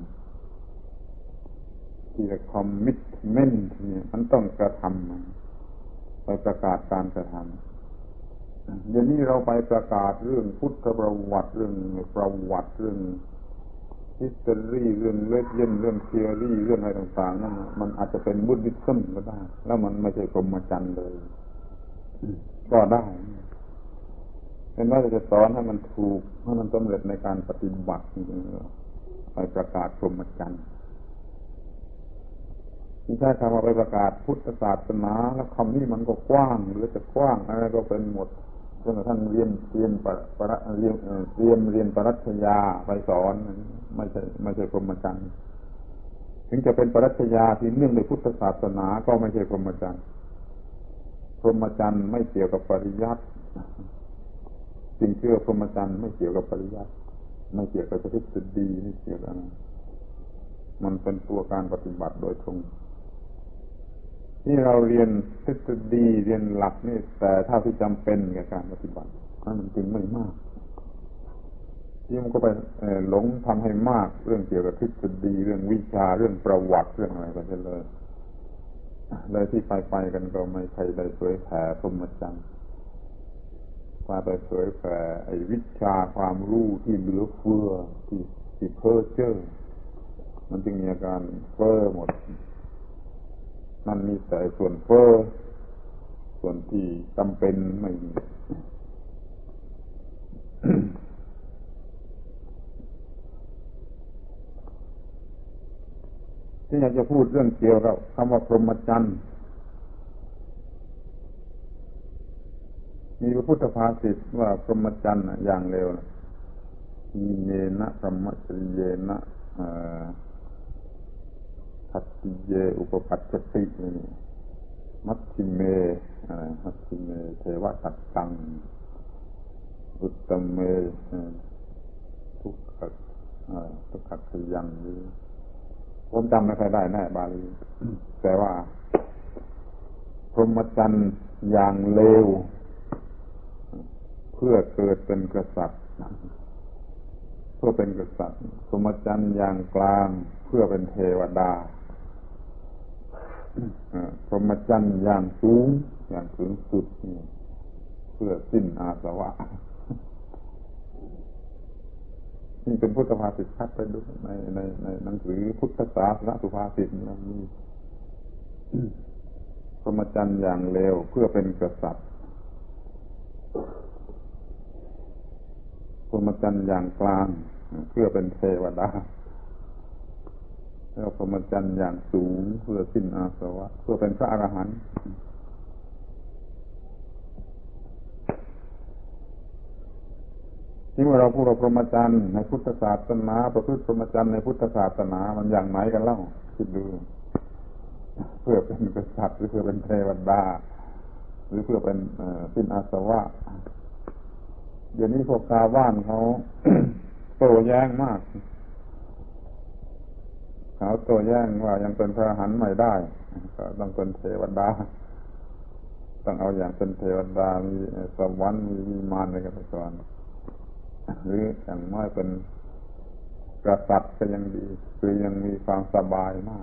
ที่เรียกคอมมิตเมนต์เนี่ยมันต้องกระทำไปประกาศการกระทำเดี๋ยวนี้เราไปประกาศเรื่องพุทธประวัติเรื่องประวัติเรื่องฮิสตอรีเรื่องเลเจนด์เรื่องเทอรี่เรื่องอะไรต่างๆนั่นมันอาจจะเป็นบุดดิซึมก็ได้แล้วมันไม่ใช่พรหมจรรย์เลยก็ได้เป็นว่าจะสอนให้มันถูกให้มันสำเร็จในการปฏิบัติไปประกาศพรหมจรรย์ที่ใช้คำว่าไปประกาศพุทธศาสนาแล้วคำนี้มันก็กว้างหรือจะกว้างอะไรก็เป็นหมดจนกระทั่งเรียนเรียนปรเรียนเตรียมเรียนปรัชญาไปสอนไม่ใช่ไม่ใช่พรหมจรรย์ถึงจะเป็นปรัชญาที่เนื่องในพุทธศาสนาก็ไม่ใช่พรหมจรรย์พรหมจรรย์ไม่เกี่ยวกับปริยัติสิ่งเชื่อพรหมจรรย์ไม่เกี่ยวกับปริยัติไม่เกี่ยวกับทฤษฎีไม่เกี่ยวกับอะไรมันเป็นตัวการปฏิบัติโดยตรงที่เราเรียนทฤษฎีเรียนหลักนี่แต่ถ้าที่จำเป็นกับการปฏิบัติมันจึงไม่มากที่มันก็ไปหลงทำให้มากเรื่องเกี่ยวกับทฤษฎีเรื่องวิชาเรื่องประวัติเรื่องอะไรไปเลยเลยที่ไปไปกันก็ไม่ใครได้เผยแผ่พรหมจรรย์พาไปเผยแผ่ไอ้วิชาความรู้ที่เหลือเฟือที่ที่เพ้อเจ้อมันจึงมีอาการเฟ้อหมดมันมีแต่ส่วนเฟ้อส่วนที่จำเป็นไม่มี ที่อยากจะพูดเรื่องเกี่ยวกับคำว่าพรหมจรรย์มีพระพุทธภาษิตว่าพรหมจรรย์อย่างเร็วมีเยนะพรหมจริเยนะทัตติเยอุปปัชชติมัชฌิเมมัชฌิเมเทวตัตตังอุตตเมทุกขทุกขยังหรือผมจำไม่ค่อยได้แน่บาลีแต่ว่ารหมจรรย์อย่างเลวเพื่อเกิดเป็นกษัตริย์เพื่อเป็นกษัตริย์พรหมจรรย์อย่างกลางเพื่อเป็นเทวดาพรหมจรรย์อย่างสูงอย่างสูงสุดเพื่อสิ้นอาสวะนี่เป็นพุทธภาษิตชัดไปดูในในในหนังสือพุทธศาสนสุภาษิตนี่พรหมจรรย์อย่างเลวเพื่อเป็นกษัตริย์พรหมจรรย์อย่างกลางเพื่อเป็นเทวดาแล้วพรหมจรรย์อย่างสูงเพื่อสิ้นอาสวะเพื่อเป็นพระอรหันต์ที่ว่าเราพูดว่าพรหมจรรย์ในพุทธศาสนาประพฤติพรหมจรรย์ในพุทธศาสนามันอย่างไหนกันเล่าคิดดูเพื่อเป็นกษัตริย์หรือเพื่อเป็นเทวดาหรือเพื่อเป็นสิ้นอาสวะเดี๋ยวนี้พวกชาวบ้านเขา โต้แย้งมากเขาโต้แย้งว่ายังเป็นพระอรหันต์ไม่ได้ก็ต้องเป็นเทวดาต้องเอาอย่างเป็นเทวดามีสวรรค์มีวิมานอะไรกันไปก่อนหรืออย่างน้อยเป็นกษัตริย์ก็ยังดีคือยังมีความสบายมาก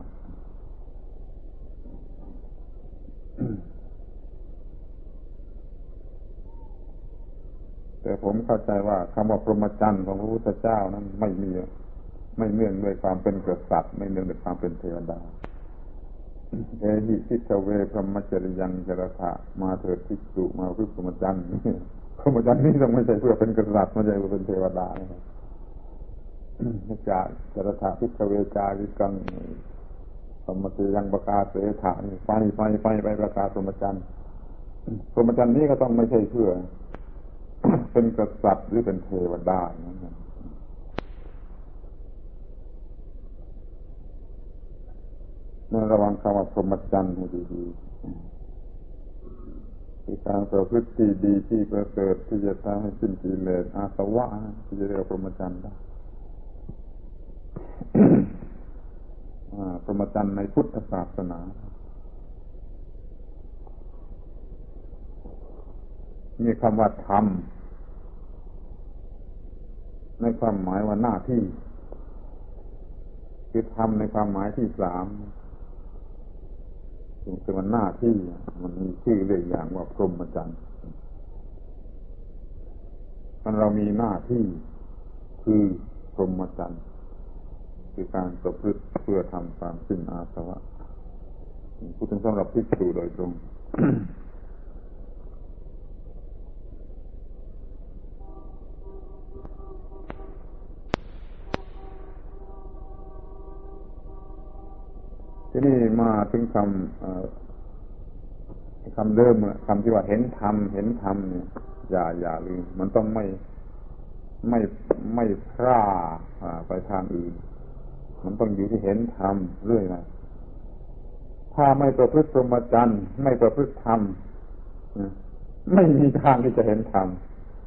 แต่ผมเข้าใจว่าคำว่าพรหมจรรย์ของพระพุทธเจ้านั้นไม่มีไม่เนื่องด้วยความเป็นกษัตริย์ไม่เนื่องด้วยความเป็นเทวดาเอหิทิฏฐเวพรหมจริยังจรถะมาเถิดภิกษุมาพึ่งพรหมจรรย์พรหมจรรย์นี้ต้องไม่ใช่เพื่อเป็นกษัตริย์ไม่ใช่เพื่อเป็นเทวดานะครับจากจรถะภิกขเวจาริกังพรหมจริยังประกาศเสถะไฟไฟไฟไปประกาศพรหมจรรย์พรหมจรรย์นี้ก็ต้องไม่ใช่เพื่อเป็นกษัตริย์หรือเป็นเทวดานะครับนั่นระวังคำว่าพรหมจรรย์ให้ดีๆคือการประพฤติที่ดีที่ประเสริฐที่จะทำให้สิ้นกิเลสอาสวะที่จะเรียกว่าพรหมจรรย์ได้ พรหมจรรย์ในพุทธศาสนามีคำว่าธรรมในความหมายว่าหน้าที่คือธรรมในความหมายที่สามคือมันหน้าที่มันมีชื่อเรียกอย่างว่าพรหมจรรย์มันเรามีหน้าที่คือพรหมจรรย์คือการประพฤติเพื่อทำตามสิ้นอาสวะพูดถึงสำหรับภิกษุโดยตรงที่นี่มาถึงคำคำเดิมคำที่ว่าเห็นธรรมเห็นธรรมเนี่ยอย่าอย่าลืมมันต้องไม่ไม่ไม่พร่าไปทางอื่นมันต้องอยู่ที่เห็นธรรมเรื่อยมาถ้าไม่ประพฤติพรหมจรรย์ไม่ประพฤติธรรมไม่มีทางที่จะเห็นธรรม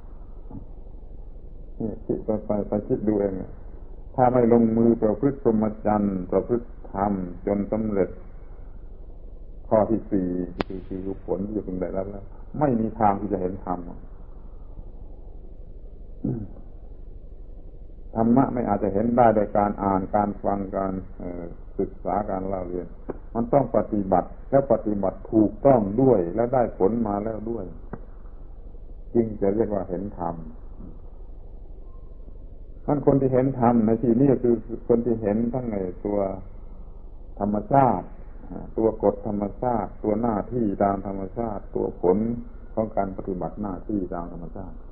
นี่คิดไปไปไปคิดดูเองถ้าไม่ลงมือประพฤติพรหมจรรย์ประพฤติธรรมจนสำเร็จข้อที่สี่คือคือผลที่จะพึงได้รับแล้วไม่มีทางที่จะเห็นธรรมธรรมะไม่อาจจะเห็นได้โดยการอ่านการฟังการศึกษาการเล่าเรียนมันต้องปฏิบัติแล้วปฏิบัติถูกต้องด้วยและได้ผลมาแล้วด้วยจึงจะเรียกว่าเห็นธรรมท่านคนที่เห็นธรรมในที่นี้คือคนที่เห็นทั้งในตัวธรรมชาติตัวกฎธรรมชาติตัวหน้าที่ตามธรรมชาติตัวผลของการปฏิบัติหน้าที่ตามธรรมชาติ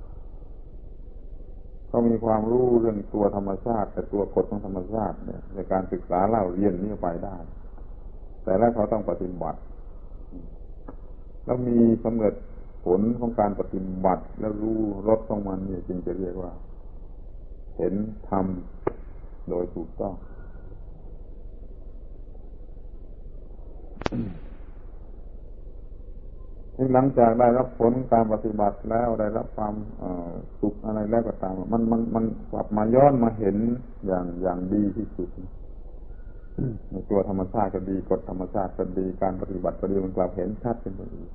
เขามีความรู้เรื่องตัวธรรมชาติแต่ตัวกฎของธรรมชาติเนี่ยในการศึกษาเล่าเรียนนี่ไปได้แต่แล้วเขาต้องปฏิบัติแล้วมีสำเร็จผลของการปฏิบัติแล้วรู้รสของมันนี่จึงจะเรียกว่าเห็นธรรมโดยถูกต้องหลังจากได้รับผลการปฏิบัติแล้วได้รับความสุขอะไรแล้วก็ตามมันมันมันกลับมาย้อนมาเห็นอย่างอย่างดีที่สุดในตัวธรรมชาติก็ดีกฎธรรมชาติก็ดีการปฏิบัติก็ดีมันกลับเห็นชัดขึ้นไปอีก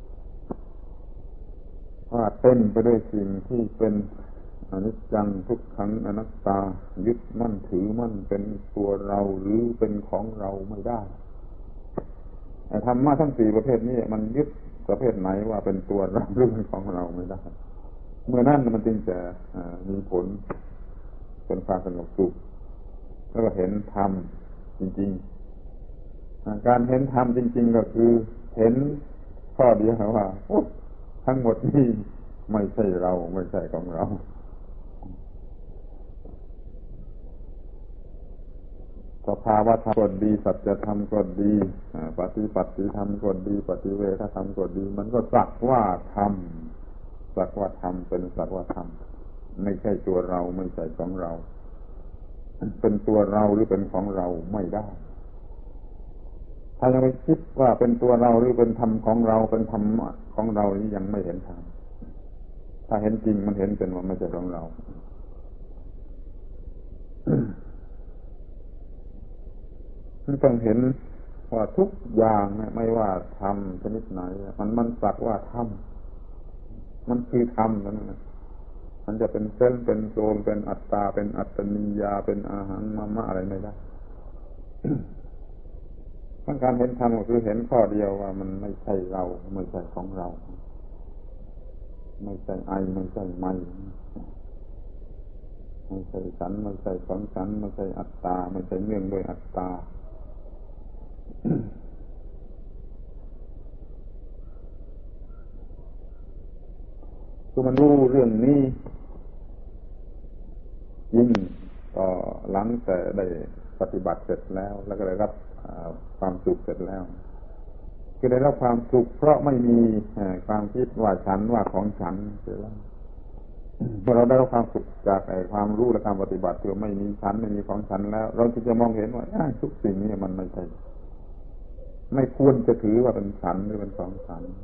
ว่าเต้นไปด้วยสิ่งที่เป็นอนิจจังทุกขังอนัตตายึดมั่นถือมั่นเป็นตัวเราหรือเป็นของเราไม่ได้ไอ้ธรรมะทั้งสี่ประเภทนี้มันยึดประเภทไหนว่าเป็นตัวเราหรือเป็นของเราไม่ได้เมื่อนั้นมันจึงจะมีผลเป็นความสงบสุขแล้วก็เห็นธรรมจริงๆการเห็นธรรมจริงๆก็คือเห็นข้อเดียวว่าทั้งหมดนี้ไม่ใช่เราไม่ใช่ของเราสภาวะธรรมก็ดีสัจธรรมก็ดีปฏิปัติธรรมก็ดีปฏิเวทธรรมก็ดีมันก็สักว่าธรรมสักว่าธรรมเป็นสักว่าธรรมไม่ใช่ตัวเราไม่ใช่ของเราเป็นตัวเราหรือเป็นของเราไม่ได้ถ้ายังไม่คิดว่าเป็นตัวเราหรือเป็นธรรมของเราเป็นธรรมะของเรานี้ยังไม่เห็นธรรมถ้าเห็นจริงมันเห็นเป็นว่าไม่ใช่ของเรามันต้องเห็นว่าทุกอย่างไม่ว่าธรรมชนิดไหนมันมันสักว่าธรรมมันคือธรรมนั่นแหละมันจะเป็นเส้นเป็นโซนเป็นอัตตาเป็นอัตตนิยาเป็นอาหังมามะอะไรไม่ได้ต้องการเห็นธรรมก็คือเห็นข้อเดียวว่ามันไม่ใช่เราไม่ใช่ของเราไม่ใช่ไอไม่ใช่ไมไม่ใช่ฉันไม่ใช่ของฉันไม่ใช่อัตตาไม่ใช่เนื่องด้วยอัตตาคือมันรู้เรื่องนี้ยิ่งต่อหลังแต่ได้ปฏิบัติเสร็จแล้วแล้วก็ได้รับความสุขเสร็จแล้วคือได้รับความสุขเพราะไม่มีความคิดว่าฉันว่าของฉันเสร็จแล้วเมื่อเราได้รับความสุขจากไอ้ความรู้และการปฏิบัติคือไม่มีฉันไม่มีของฉันแล้วเราจะมองเห็นว่าทุกสิ่งนี้มันไม่ใช่ไม่ควรจะถือว่าเป็นฉันหรือเป็นของฉัน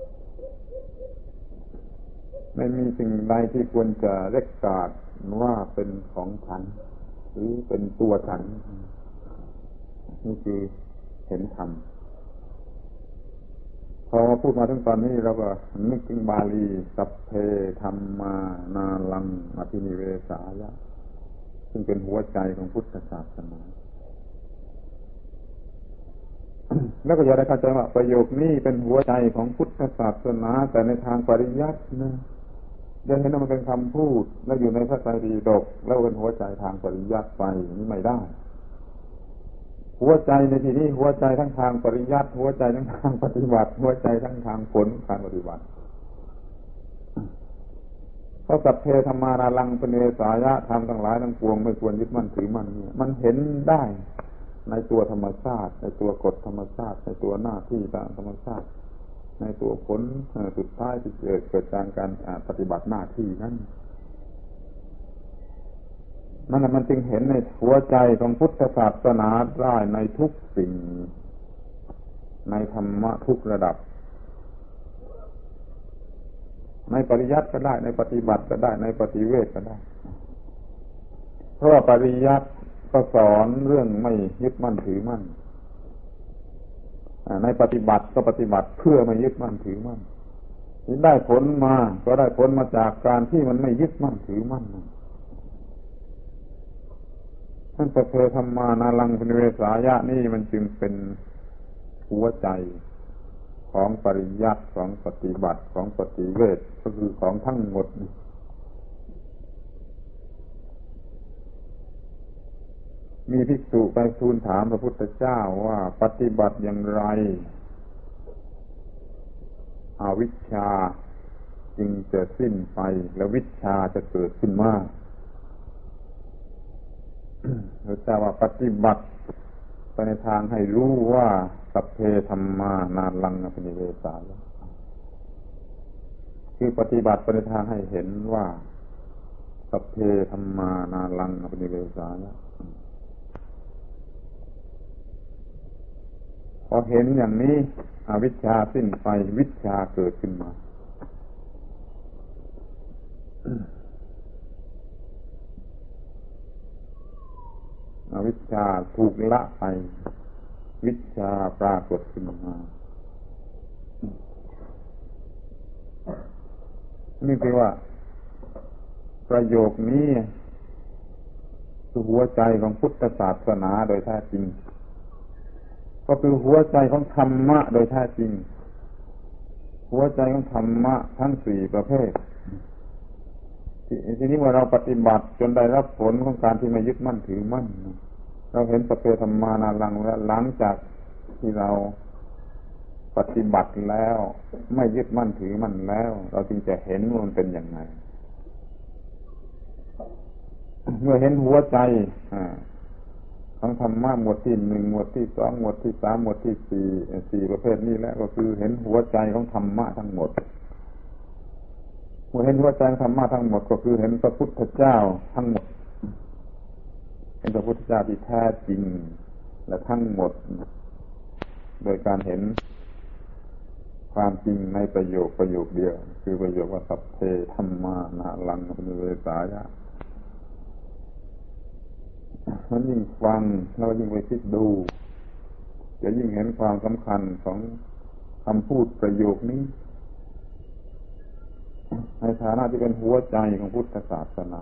ไม่มีสิ่งใดที่ควรจะเรียกกาดว่าเป็นของฉันหรือเป็นตัวฉันนี่คือเห็นธรรมพอพูดมาถึงตอนนี้เราก็นึกถึงบาลีสัพเพธัมมานาลังอภินิเวสายะซึ่งเป็นหัวใจของพุทธศาสนาแล้วก็อย่าได้เข้าใจว่าประโยคนี้เป็นหัวใจของพุทธศาสนาแต่ในทางปริยัตินะยังเห็นว่ามันเป็นคำพูดแล้วอยู่ในพระไตรปิฎกแล้วเป็นหัวใจทางปริยัติไปนี่ไม่ได้หัวใจในที่นี้หัวใจทั้งทางปริยัติหัวใจทั้งทางปฏิบัติหัวใจทั้งทางผลการปฏิบัติเพราะสัพเพธัมมานาลังปเนสายะธรรมทั้งหลายทั้งปวงไม่ควรยึดมั่นถือมั่นเนี่ยมันเห็นได้ในตัวธรรมชาติในตัวกฎธรรมชาติในตัวหน้าที่ตามธรรมชาติในตัวผลสุดท้ายที่เกิดเกิดจากการปฏิบัติหน้าที่นั้นนั่นมันจึงเห็นในหัวใจของพุทธศาสนาได้ในทุกสิ่งในธรรมะทุกระดับในปริยัติก็ได้ในปฏิบัติก็ได้ในปฏิเวทก็ได้เพราะว่าปริยัติก็สอนเรื่องไม่ยึดมั่นถือมั่นในปฏิบัติก็ปฏิบัติเพื่อไม่ยึดมั่นถือมั่นที่ได้ผลมาก็ได้ผลมาจากการที่มันไม่ยึดมั่นถือมั่นท่านสัพเพธัมมานาลังปเนสายะนี่มันจึงเป็นหัวใจของปริยัติของปฏิบัติของปฏิเวทก็คือของทั้งหมดมีภิกษุไปทูลถามพระพุทธเจ้าว่าปฏิบัติอย่างไรอวิชชาจึงจะสิ้นไปและวิชชาจะเกิดขึ้นมาพระเจ้าว่าปฏิบัติไปในทางให้รู้ว่าสัพเพธัมมานาลังอภินิเวสายะคือปฏิบัติไปในทางให้เห็นว่าสัพเพธัมมานาลังอภินิเวสายะพอเห็นอย่างนี้อวิชชาสิ้นไปวิชชาเกิดขึ้นมาอวิชชาถูกละไปวิชชาปรากฏขึ้นมานี่คือว่าประโยคนี้คือหัวใจของพุทธศาสนาโดยแท้จริงก็คือหัวใจของธรรมะโดยแท้จริงหัวใจของธรรมะทั้งสี่ประเภททีนี้ว่าเราปฏิบัติจนได้รับผลของการที่ไม่ยึดมั่นถือมั่นเราเห็นสเปธรรมานารังแล้วหลังจากที่เราปฏิบัติแล้วไม่ยึดมั่นถือมั่นแล้วเราจึงจะเห็นว่ามันเป็นอย่างไรเมื่อเห็นหัวใจของธรรมะหมวดที่หนึ่งหมวดที่สองหมวดที่สามหมวดที่สี่สี่ประเภทนี้แล้วก็คือเห็นหัวใจของธรรมะทั้งหมดเมื่อเห็นหัวใจของธรรมะทั้งหมดก็คือเห็นพระพุทธเจ้าทั้งหมดเห็นพระพุทธเจ้าที่แท้จริงและทั้งหมดโดยการเห็นความจริงในประโยคประโยคเดียวคือประโยคว่าสัพเพธัมมานาลังอนุเวสายะมันยิ่งฟังแล้วยิ่งไปคิดดูจะยิ่งเห็นความสำคัญของคำพูดประโยคนี้ในฐานะที่เป็นหัวใจของพุทธศาสนา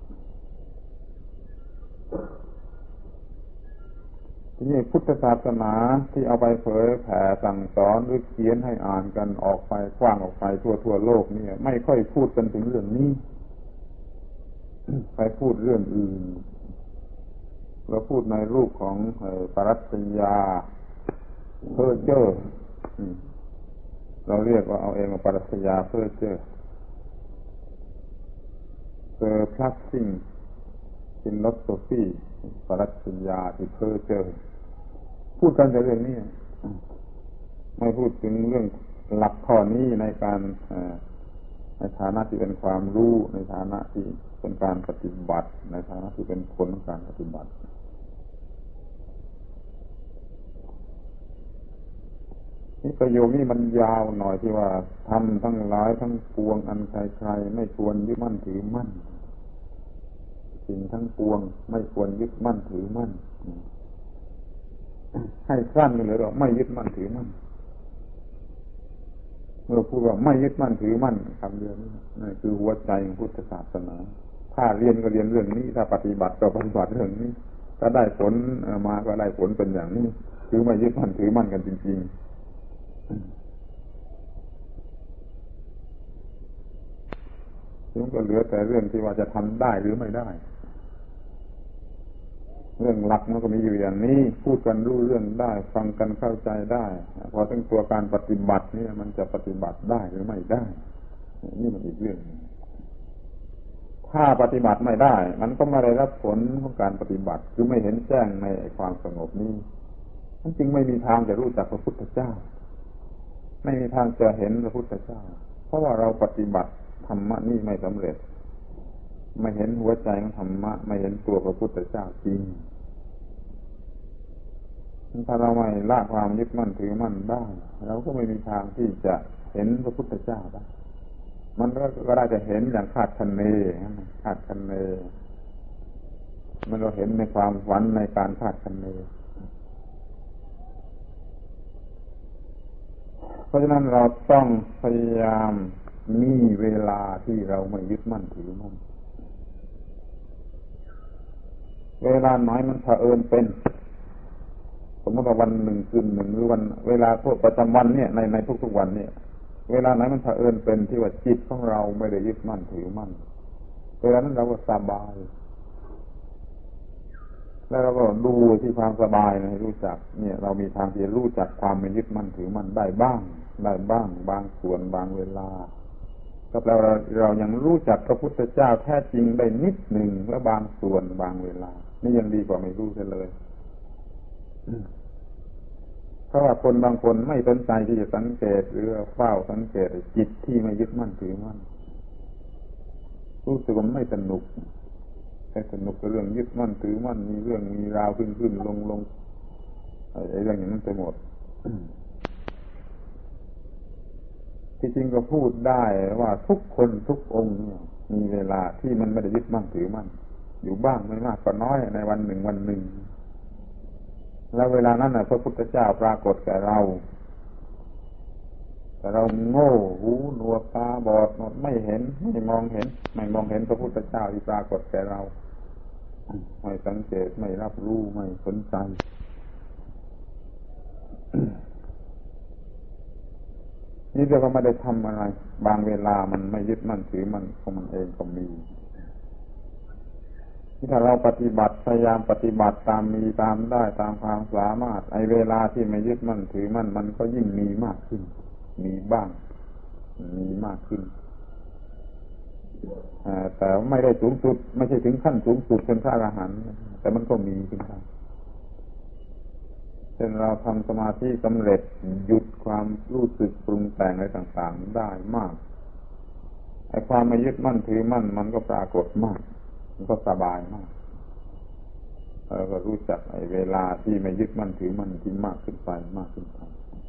ที่นี่พุทธศาสนาที่เอาไปเผยแผ่สั่งสอนหรือเขียนให้อ่านกันออกไปกว้างออกไปทั่วทั่วโลกนี่ไม่ค่อยพูดกันถึงเรื่องนี้ไปพูดเรื่องอื่นเราพูดในรูปของปรัชญาเพ้อเจ้อเราเรียกว่าเอาเองว่าปรัชญาเพ้อเจ้อเซอร์พลัสซิ่งฟิโลโซฟีปรัชญาที่เพ้อเจ้อพูดกันแต่เรื่องนี้ไม่พูดถึงเรื่องหลักข้อนี้ในการในฐานะที่เป็นความรู้ในฐานะที่เป็นการปฏิบัติในฐานะที่เป็นผลของการปฏิบัตินี่ประโยคนี้มันยาวหน่อยที่ว่าทำทั้งหลายทั้งปวงอันใครๆไม่ควรยึดมั่นถือมั่นสิ่งทั้งปวงไม่ควรยึดมั่นถือมั่นให้สั้นเลยหรอไม่ยึดมั่นถือมั่นเมื่อพูดว่าไม่ยึดมั่นถือมั่นคำเดียวนี้นั่นคือหัวใจของพุทธศาสนาถ้าเรียนก็เรียนเรื่องนี้ถ้าปฏิบัติก็ปฏิบัติเรื่องนี้ถ้าได้ผลมาก็ได้ผลเป็นอย่างนี้คือไม่ยึดมั่นถือมั่นกันจริงๆก็เหลือแต่เรื่องที่ว่าจะทำได้หรือไม่ได้เรื่องหลักมันก็มีอยู่อย่างนี้พูดกันรู้เรื่องได้ฟังกันเข้าใจได้พอถึงตัวการปฏิบัตินี่มันจะปฏิบัติได้หรือไม่ได้นี่มันอีกเรื่องถ้าปฏิบัติไม่ได้มันก็ไม่ได้รับผลของการปฏิบัติคือไม่เห็นแจ้งในความสงบนี้มันจึงไม่มีทางจะรู้จักพระพุทธเจ้าไม่มีทางจะเห็นพระพุทธเจ้าเพราะว่าเราปฏิบัติธรรมะนี่ไม่สำเร็จไม่เห็นหัวใจของธรรมะไม่เห็นตัวพระพุทธเจ้าจริงถ้าเราไม่ละความยึดมั่นถือมั่นได้เราก็ไม่มีทางที่จะเห็นพระพุทธเจ้าได้มันก็ก็ได้จะเห็นอย่างคาดคะเนคาดคะเนมันเราเห็นในความฝันในการคาดคะเนเพราะฉะนั้นเราต้องพยายามมีเวลาที่เราไม่ยึดมั่นถือมั่นเวลาน้อยมันเผอิญเป็นสมมติว่าวันหนึ่งคืนหนึ่งหรือวันเวลาพวกประจำวันเนี่ยในในทุกๆวันเนี่ยเวลาไหนมันเผอิญเป็นที่ว่าจิตของเราไม่ได้ยึดมั่นถือมั่นเวลานั้นเราก็สบายแล้วเราก็ดูที่ความสบายนะรู้จักเนี่ยเรามีทางที่จะรู้จักความไม่ยึดมั่นถือมั่นได้บ้างได้บ้างบางส่วนบางเวลาก็แปลว่าเราเรายังรู้จักพระพุทธเจ้าแท้จริงได้นิดหนึ่งและบางส่วนบางเวลานี่ยังดีกว่าไม่รู้เลยเพราะว่าคนบางคนไม่สนใจที่จะสังเกตหรือเฝ้าสังเกตจิตที่ไม่ยึดมั่นถือมั่นรู้สึกว่าไม่สนุกแค่สนุกกับเรื่องยึดมั่นถือมั่นมีเรื่องมีราวขึ้นขึ้นลงลงไอ้เรื่องอย่างนั้นไปหมดที่จริงก็พูดได้ว่าทุกคนทุกองค์เนี่ยมีเวลาที่มันไม่ได้ยึดมั่นถือมั่นอยู่บ้างไม่มากก็น้อยในวันหนึ่งวันหนึ่งแล้วเวลานั้นน่ะพระพุทธเจ้าปรากฏแก่เราแต่เราโง่หูหนวกตาบอดหมดไม่เห็นไม่มองเห็นไม่มองเห็นพระพุทธเจ้าที่ปรากฏแก่เราไม่สังเกตไม่รับรู้ไม่สนใจนี่เรียกว่าไม่ได้ทำอะไรบางเวลามันไม่ยึดมั่นถือมันของมันเองก็มีที่ถ้าเราปฏิบัติพยายามปฏิบัติตามมีตามได้ตามความสามารถไอ้เวลาที่ไม่ยึดมั่นถือมันมันก็ยิ่งมีมากขึ้นมีบ้างมีมากขึ้นแต่ไม่ได้สูงสุดไม่ใช่ถึงขั้นสูงสุดเป็นพระอรหันต์แต่มันก็มีขึ้นได้เช่นเราทำสมาธิสำเร็จหยุดความรู้สึกปรุงแต่งอะไรต่างๆได้มากไอ้ความไม่ยึดมั่นถือมั่นมันก็ปรากฏมากมันก็สบายมากเราก็รู้จักไอ้เวลาที่ไม่ยึดมั่นถือมั่นที่มากขึ้นไปมากขึ้นไป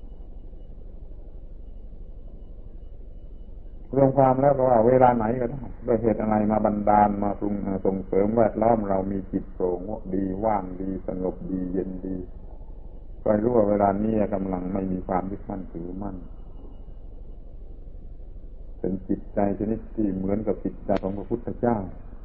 รวมความแล้วก็ว่าเวลาไหนก็ได้ด้วยเหตุอะไรมาบันดาลมาปรุงส่งเสริมแวดล้อมเรามีจิตโปร่งดีว่างดีสงบดีเย็นดีก็รู้ว่าเวลานี้กำลังไม่มีความยึดมั่นถือมั่นเป็นจิตใจชนิดที่เหมือนกับจิตใจของพระพุทธเจ้า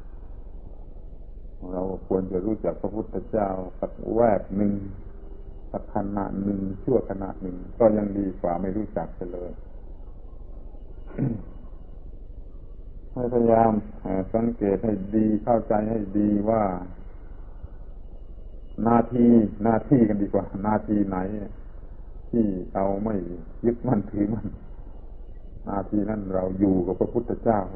เราควรจะรู้จักพระพุทธเจ้าสักแวบหนึ่งสักขณะหนึ่งชั่วขณะหนึ่งก็ยังดีกว่าไม่รู้จักเลย พยายามสังเกตให้ดีเข้าใจให้ดีว่านาทีหน้าที่กันดีกว่านาทีไหนที่เราไม่ยึดมั่นถือมั่นนาทีนั้นเราอยู่กับพระพุทธเจ้า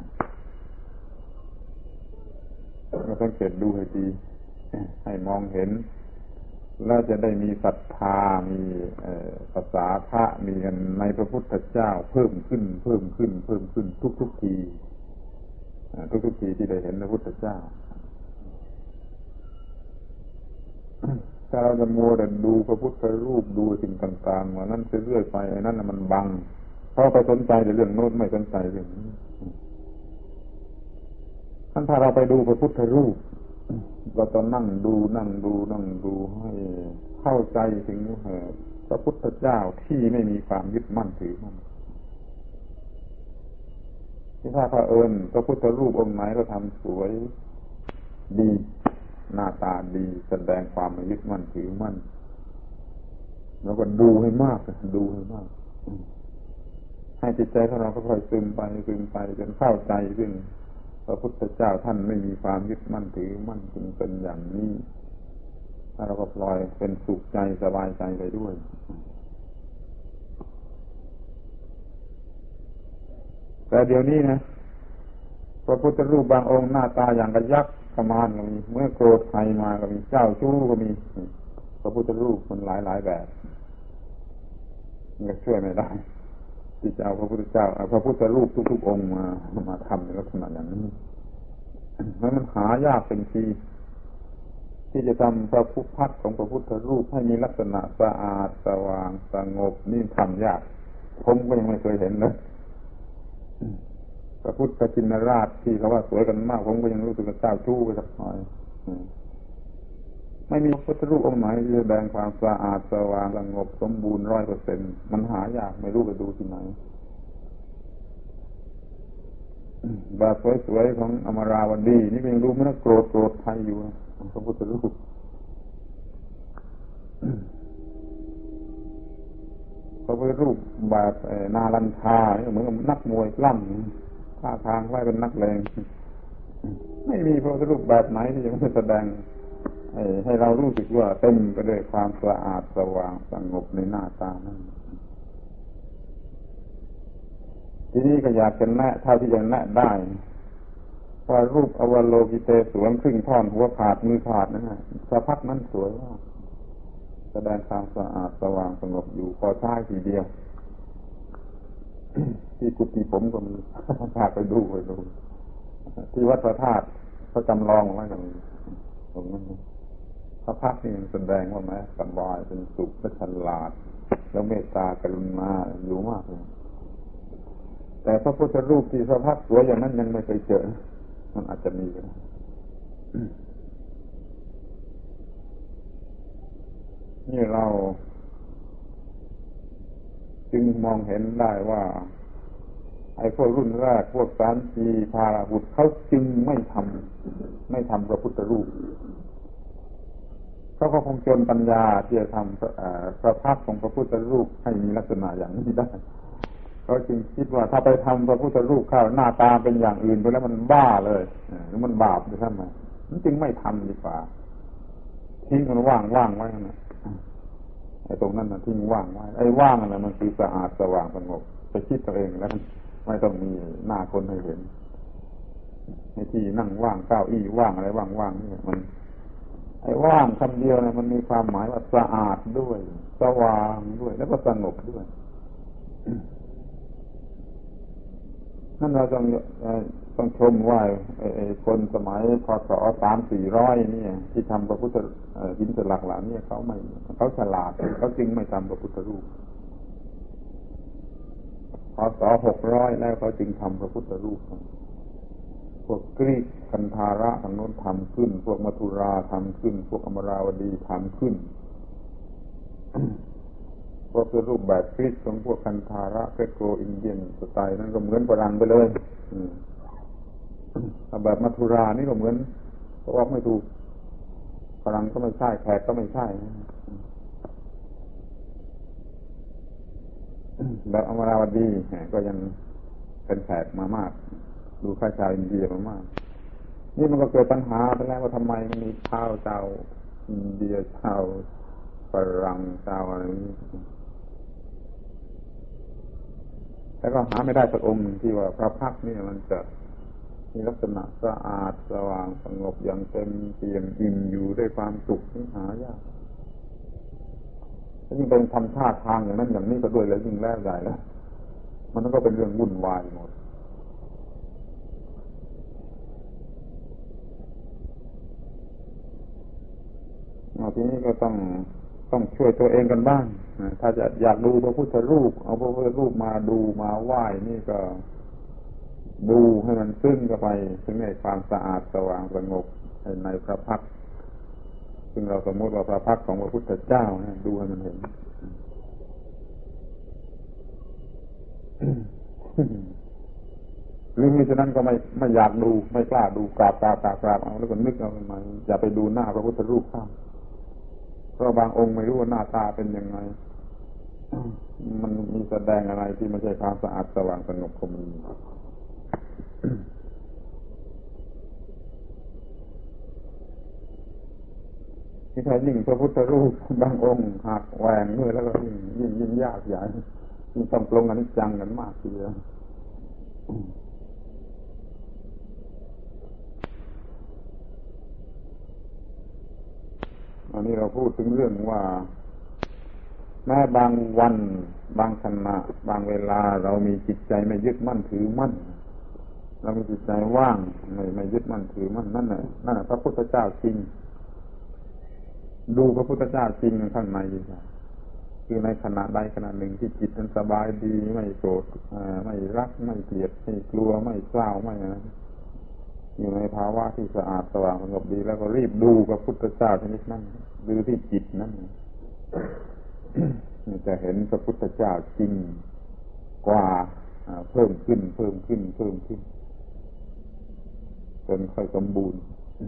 เราสังเกตดูให้ดีให้มองเห็นแล้วจะได้มีศรัทธามีภาษาพระมีกันในพระพุทธเจ้าเพิ่มขึ้นเพิ่มขึ้นเพิ่มขึ้นทุกๆทีทุกๆทีที่ได้เห็นพระพุทธเจ้าถ้าเราจะมัวแต่ดูพระพุทธรูปดูสิ่งต่างๆว่านั่นเรื่อยไปไอ้นั่นน่ะมันบังเพราะไปสนใจในเรื่องโน้นไม่สนใจเรื่องนี้ท่านถ้าเราไปดูพระพุทธรูปเราต้องนั่งดูนั่งดูนั่งดูให้เข้าใจถึงพระพุทธเจ้าที่ไม่มีความยึดมั่นถือมั่นที่ถ้าพระเอิญพระพุทธรูปองค์ไหนก็ทำสวยดีหน้าตาดีแสดงความไม่ยึดมั่นถือมั่นแล้วก็ดูให้มากดูให้มากให้จิตใจของเราค่อยๆซึมไปซึมไปจนเข้าใจซึ่งพระพุทธเจ้าท่านไม่มีความยึดมั่นถือมั่นจึงเป็นอย่างนี้ถ้าเราก็ปล่อยเป็นสุขใจสบายใจไปด้วยแต่เดี๋ยวนี้นะพระพุทธรูปบางองค์หน้าตาอย่างกระยักษ์กระมานก็มีเมื่อโกรธใครมาก็มีเจ้าชู้ก็มีพระพุทธรูปมันหลายหลายแบบมันก็ช่วยไม่ได้ที่จะเอาพระพุทธเจ้าเอาพระพุทธรูปทุกๆองค์มามาทำในลักษณะอย่างนี้แล้วมันหายากเป็นทีที่จะทำพระพุทธพักของพระพุทธรูปให้มีลักษณะสะอาดสว่างสงบนี่ทำยากผมก็ยังไม่เคยเห็นเลยพระพุทธชินราชที่เขาว่าสวยกันมากผมก็ยังรู้สึกว่าเจ้าชู้ไปสักหน่อยไม่มีพระพุทธรูปองค์ไหนที่แสดงความสะอาดสว่างสงบสมบูรณ์ร้อยเปอร์เซ็นต์มันหายากไม่รู้ไปดูที่ไหนแบบสวยๆของอมราวดีนี่ก็ยังดูมันโกรธโกรธไทยอยู่พระพุทธรูปพระพุทธรูปแบบนาลันทาเหมือนกับนักมวยปล้ำท่าทางคล้ายเป็นนักเลงไม่มีพระพุทธรูปแบบไหนที่จะมาแสดงให้เรารู้สึกว่าเต็มไปด้วยความสะอาดสว่างสงบในหน้าตานั้นทีนี้ก็อยากจะแนะเท่าที่จะแนะได้ว่ารูปอวโลกิเตศวรครึ่งท่อนหัวขาดมือขาดนั่นน่ะสภาพนั้นสวยมากแสดงความสะอาดสว่างสงบอยู่พอใช้ทีเดียวที่กุฏิผมก็มีพาไปดูไปดูที่วัดพระธาตุเขาจำลองไว้กันตรงนั้นพระพักนี่มันแสดงว่าแม้สบายเป็นสุขและฉลาดแล้วเมตตากรุณาอยู่มากเลยแต่พระพุทธรูปที่พระพักสวยอย่างนั้นยังไม่เคยเจอมันอาจจะมีก็ได้นี่เราจึงมองเห็นได้ว่าไอ้พวกรุ่นแรกพวกสารจีพาราหุตเขาจึงไม่ทำไม่ทำพระพุทธรูปเขาก็คงจนปัญญาที่จะทำพระพักตร์ของพระพุทธรูปให้มีลักษณะอย่างนี้ได้เขาจึงคิดว่าถ้าไปทำพระพุทธรูปเข้าหน้าตาเป็นอย่างอื่นไปแล้วมันบ้าเลยหรือมันบาปด้วยซ้ำไปมันจึงไม่ทำดีกว่าทิ้งมันว่างว่างไว้นะไอ้ตรงนั้นนะทิ้งว่างไว้ไอ้ว่างอะไรมันคือสะอาดสว่างสงบไปคิดตัวเองแล้วไม่ต้องมีหน้าคนให้เห็นไอ้ที่นั่งว่างเก้าอี้ว่างอะไรว่างว่างนี่มันไอ้ว่างคำเดียวเนี่ยมันมีความหมายว่าสะอาดด้วยสว่างด้วยแล้วก็สงบด้วยนั่นเราต้องต้องชมว่าไอ้คนสมัยพศสามสี่ร้อยนี่ที่ทำพระพุทธหินสลักเหล่านี้เขาไม่เขาฉลาดเขาจึงไม่ทำพระพุทธรูปพศหกร้อยแล้วเขาจึงทำพระพุทธรูปพวกกรีกคันธาระทางโน้นทำขึ้นพวกมัทุราทำขึ้นพวกอมราวดีทำขึ้นพวกรูปแบบคริสต์ของพวกคันธาระเกรโกอินเดียนสไตล์นั้นก็เหมือนฝรั่งไปเลยแบบมัทุรานี่ก็เหมือนเพราะว่าไม่ถูกฝรั่งก็ไม่ใช่แขกก็ไม่ใช่แบบอมราวดีก็ยังเป็นแขกมามากดูข้าชาวอินเดียมามากนี่มันก็เกิดปัญหาไปแล้วว่าทำไมมันมีชาวชาวอินเดียชาวฝรั่งชาวอะไรนี้แต่ก็หาไม่ได้สักองค์ที่ว่าพระพักตร์นี่มันจะมีลักษณะสะอาดสว่างสงบอย่างเต็มเปี่ยมอิ่มอยู่ด้วยความสุขนี่หายากยิ่งเป็นทำท่าทางอย่างนั้นอย่างนี้ก็ด้วยแล้วยิ่งแล้วใหญ่แล้วมันก็เป็นเรื่องวุ่นวายหมดทีนี้ก็ต้องต้องช่วยตัวเองกันบ้างถ้าจะอยากดูพระพุทธรูปเอาพระพุทธรูปมาดูมาไหว้นี่ก็ดูให้มันซึ้งเข้าไปถึงในความสะอาดสว่างสงบในพระพักตร์ซึ่งเราสมมติว่าพระพักตร์ของพระพุทธเจ้าดูให้มันเห็นหรือมิฉะนั้นก็ไม่ไม่อยากดูไม่กล้าดูกราบกราบกราบกราบเอาแล้วก็นึกเอามันมาอย่าไปดูหน้าพระพุทธรูปข้างเพราะบางองค์ไม่รู้ว่าหน้าตาเป็นยังไงมันมีแสดงอะไรที่ไม่ใช่ความสะอาดสว่างสงบก็มีที่แท้ยิ่งพระพุทธรูปบางองค์หักแหว่งด้วยแล้วก็ยิ่งยิ่งยิ่งยากใหญ่ยิ่งต้องปรงอนิจจังกันมากทีเดียวอันนี้เราพูดถึงเรื่องว่าแม้บางวันบางขณะบางเวลาเรามีจิตใจไม่ยึดมั่นถือมั่นเรามีจิตใจว่างไม่ไม่ยึดมั่นถือมั่นนั่นแหละนั่นแหละพระพุทธเจ้าจริงดูพระพุทธเจ้าจริงข้างในดีกว่าคือในขณะใดขณะหนึ่งที่จิตมันสบายดีไม่โกรธไม่รักไม่เกลียดไม่กลัวไม่เศร้าไม่อะไรอยู่ในภาวะที่สะอาดสว่างสงบดีแล้วก็รีบดูพระพุทธเจ้าชนิดนั้นดูที่จิตนั้นจะเห็นพระพุทธเจ้าจริงกว่าเพิ่มขึ้นเพิ่มขึ้นเพิ่มขึ้นจนค่อยสมบูรณ์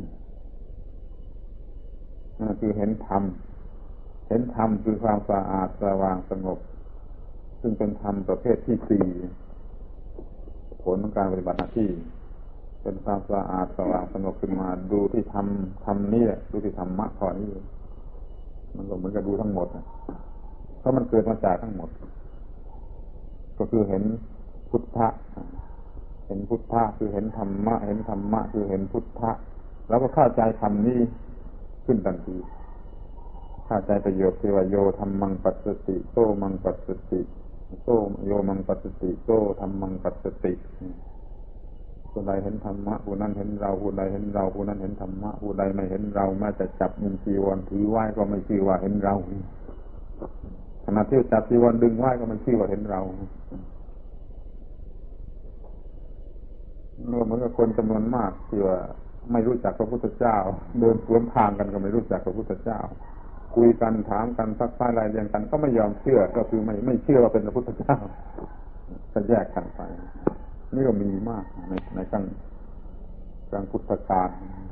นั่นคือเห็นธรรมเห็นธรรมคือความสะอาดสว่างสงบซึ่งเป็นธรรมประเภทที่สี่ผลของการปฏิบัติหน้าที่เป็นความสะอาดสว่างสงบขึ้นมาดูที่ธรรมธรรมนี่แหละดูที่ธรรมะข้อนี้มันก็เหมือนกับดูทั้งหมดเพราะมันเกิดมาจากทั้งหมดก็คือเห็นพุทธะเห็นพุทธะคือเห็นธรรมะเห็นธรรมะคือเห็นพุทธะแล้วก็เข้าใจธรรมนี้ขึ้นทันทีเข้าใจประโยชน์ที่ว่าโยธรรมังปัสสติโตมังปัสสติโตโยมังปัสสติโตธรรมังปัสสติผู้ใดเห็นธรรมะผู้นั้นเห็นเราผู้ใดเห็นเราผู้นั้นเห็นธรรมะผู้ใดไม่เห็นเราแม้แต่จับมุมจีวรถือไหว้ก็ไม่ชื่อว่าเห็นเราขณะที่จับจีวรดึงไหว้ก็ไม่ชื่อว่าเห็นเราเมื่อเหมือนกับคนจำนวนมากที่ว่าไม่รู้จักพระพุทธเจ้าเดินสวนทางกันก็ไม่รู้จักพระพุทธเจ้าคุยกันถามกันซักซ้ายรายเรียงกันก็ไม่ยอมเชื่อก็คือไม่ไม่เชื่อว่าเป็นพระพุทธเจ้าก็แยกกันไปนี่ก็มีมากในในกลางกลางพุทธกาล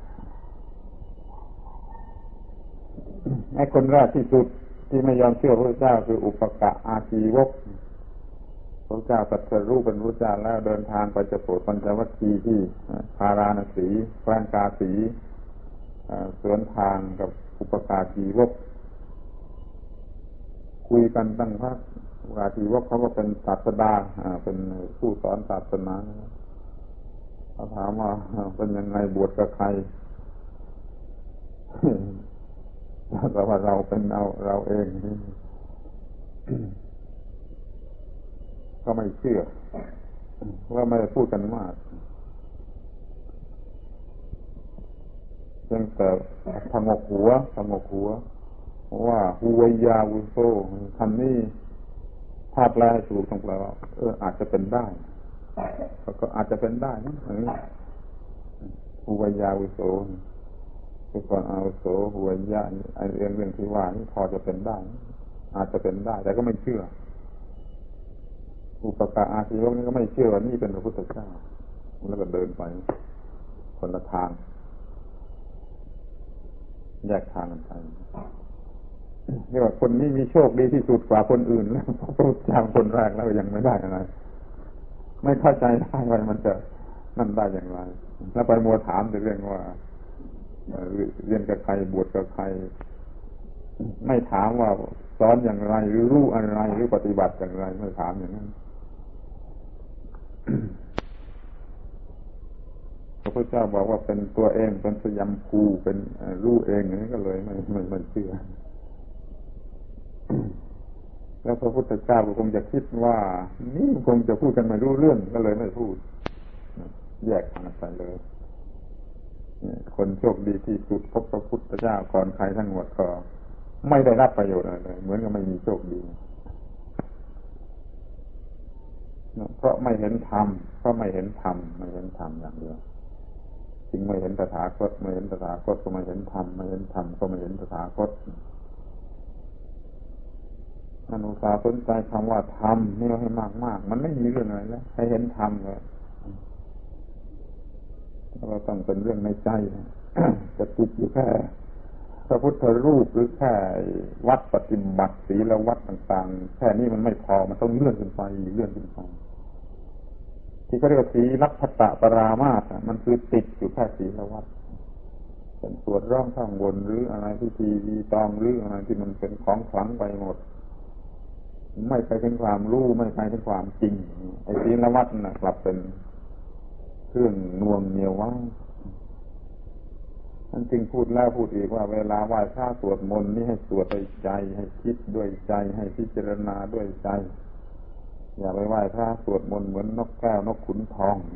ไอ้คนแรกที่สุดที่ไม่ยอมเชื่อพระพุทธเจ้าคืออุปกะอาชีวกพระเจ้าตรัสรู้เป็นพระเจ้าแล้วเดินทางไปจะโปรดปัญจวัคคีย์ที่พาราณสีแคว้นกาสีสวนทางกับอุปกาชีวกคุยกันตั้งพักอุปกาชีวกเขาก็เป็นศาสดาเป็นผู้สอนศาสนาเขาถามว่าเป็นยังไงบวชกับใครแต่ว่าเราเป็นเราเราเองก็ไม่เชื่อว่าไม่ได้พูดกันมากเพียงแต่ทางกหัวทางกหัวว่าหูวยาวุโซคำนี้ถ้าแปลให้ถูกต้องแปลว่าเอออาจจะเป็นได้ก็อาจจะเป็นได้นะหูวยาวุโซคือก่อนอาวุโสหูวยาไอเรื่องเรื่องที่ว่านี่พอจะเป็นได้อาจจะเป็นได้แต่ก็ไม่เชื่ออุปกาอาชีวกนี่ก็ไม่เชื่อว่านี่เป็นพระพุทธเจ้าแล้วก็เดินไปคนละทางแยกทางกันไปนี่ว่าคนนี้มีโชคดีที่สุดกว่าคนอื่นแล้วพระพุทธเจ้าคนแรกแล้วยังไม่ได้อะไรไม่เข้าใจได้ว่ามันจะนั่นได้อย่างไรแล้วไปมัวถามในเรื่องว่าเรียนกับใครบวชกับใครไม่ถามว่าสอนอย่างไรหรือรู้อะไรหรือปฏิบัติอย่างไรไม่ถามอย่างนั้นพระพุทธเจ้าบอกว่าเป็นตัวเองเป็นสยามภูเป็นรู้เองอย่างนี้ก็เลยไม่ไม่ไม่เชื่อแล้วพระพุทธเจ้าก็คงจะคิดว่านี่คงจะพูดกันไม่รู้เรื่องก็เลยไม่พูดแยกทางไปเลยคนโชคดีที่สุดพบพระพุทธเจ้าก่อนใครทั้งหมดก็ไม่ได้รับประโยชน์อะไรเลยเหมือนกับไม่มีโชคดีเพราะไม่เห็นธรรมเพราะไม่เห็นธรรมไม่เห็นธรรมอย่างเดียวจึงไม่เห็นตถาคตไม่เห็นตถาคตก็ไม่เห็นธรรมไม่เห็นธรรมก็ไม่เห็นตถาคตอนุสาสนใจคำว่าธรรมนี่เราให้มากๆมันไม่มีเรื่องอะไรแล้วให้เห็นธรรมเลยเราต้องเป็นเรื่องในใจจะติดอยู่แค่พระพุทธรูปหรือแค่วัดปฏิบัติศีลวัดต่างๆแค่นี้มันไม่พอมันต้องเลื่อนขึ้นไปเลื่อนขึ้นไปที่เขาเรียกว่าศีลัพพตปรามาสมันคือติดอยู่แค่ศีลวัดเป็นสวดร้องข้างบนหรืออะไรพิธีรีตองหรืออะไรที่มันเป็นของขลังไปหมดไม่ไปถึงความรู้ไม่ไปถึงความจริงไอ้ศีลวัดน่ะกลับเป็นเครื่องน่วงเหนี่ยวไว้ท่านจึงพูดแล้วพูดอีกว่าเวลาไหว้พระสวดมนต์นี่ให้สวดด้วยใจให้คิดด้วยใจให้พิจารณาด้วยใจอย่าไปไหว้พระสวดมนต์เหมือนนกแก้วนกขุนทอง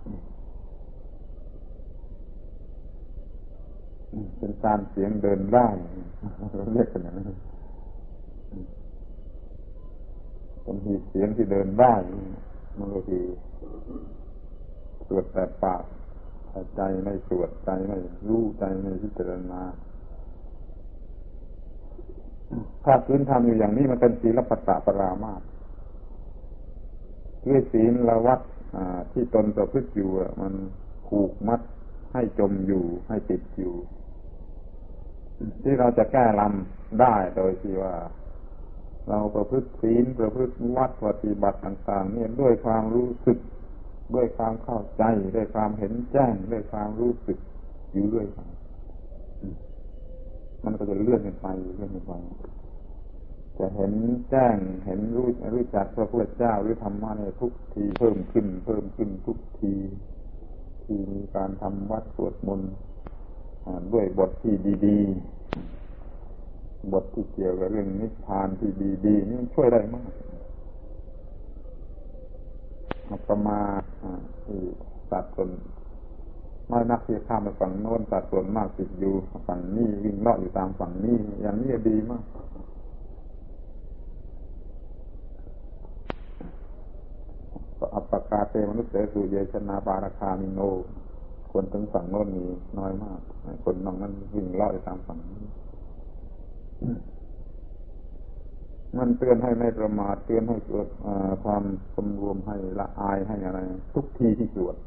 เป็นการเสียงเดินได้เรียกกันอย่างนั้นเป็นเสียงที่เดินได้มันก็คือสวดแต่ปากใจไม่สวดใจไม่รู้ใจไม่พิจารณาถ้าพื้นทำอยู่อย่างนี้มันเป็นศีลปตปรามาสด้วยศีลละวัดที่ตนประพฤติอยู่มันผูกมัดให้จมอยู่ให้ติดอยู่ที่เราจะแก้ลำได้โดยที่ว่าเราประพฤติศีลประพฤติวัดปฏิบัติต่างๆเนี่ยด้วยความรู้สึกด้วยความเข้าใจด้วยความเห็นแจ้งด้วยความรู้สึกอยู่เรื่อยไปมันก็จะเลื่อนขึ้นไปเลื่อนขึ้นไปจะเห็นแจ้งเห็นรู้รู้จักพระพุทธเจ้าหรือธรรมะเนี่ยทุกทีเพิ่มขึ้นเพิ่มขึ้นทุกทีที่มีการทำวัดสวดมนต์ด้วยบทที่ดีๆบทที่เกี่ยวกับเรื่องนิพพานที่ดีๆนี่มันช่วยได้มากประมาณที่สัตว์ส่วนน้อยนักที่ข้ามไปฝั่งโน้นสัตว์ส่วนมากติดอยู่ฝั่งนี้วิ่งเลาะอยู่ตามฝั่งนี้อย่างนี้ดีมากก็อัปปกาเตมนุสเสสุเยชนาปาราคามิโนคนถึงฝั่งโน้นมีน้อยมากคนนอกนั้นวิ่งลอยตามฝั่งนี้มันเตือนให้ไม่ประมาทเตือนให้เกิดความสำรวมให้ละอายให้อะไรทุกทีที่สวด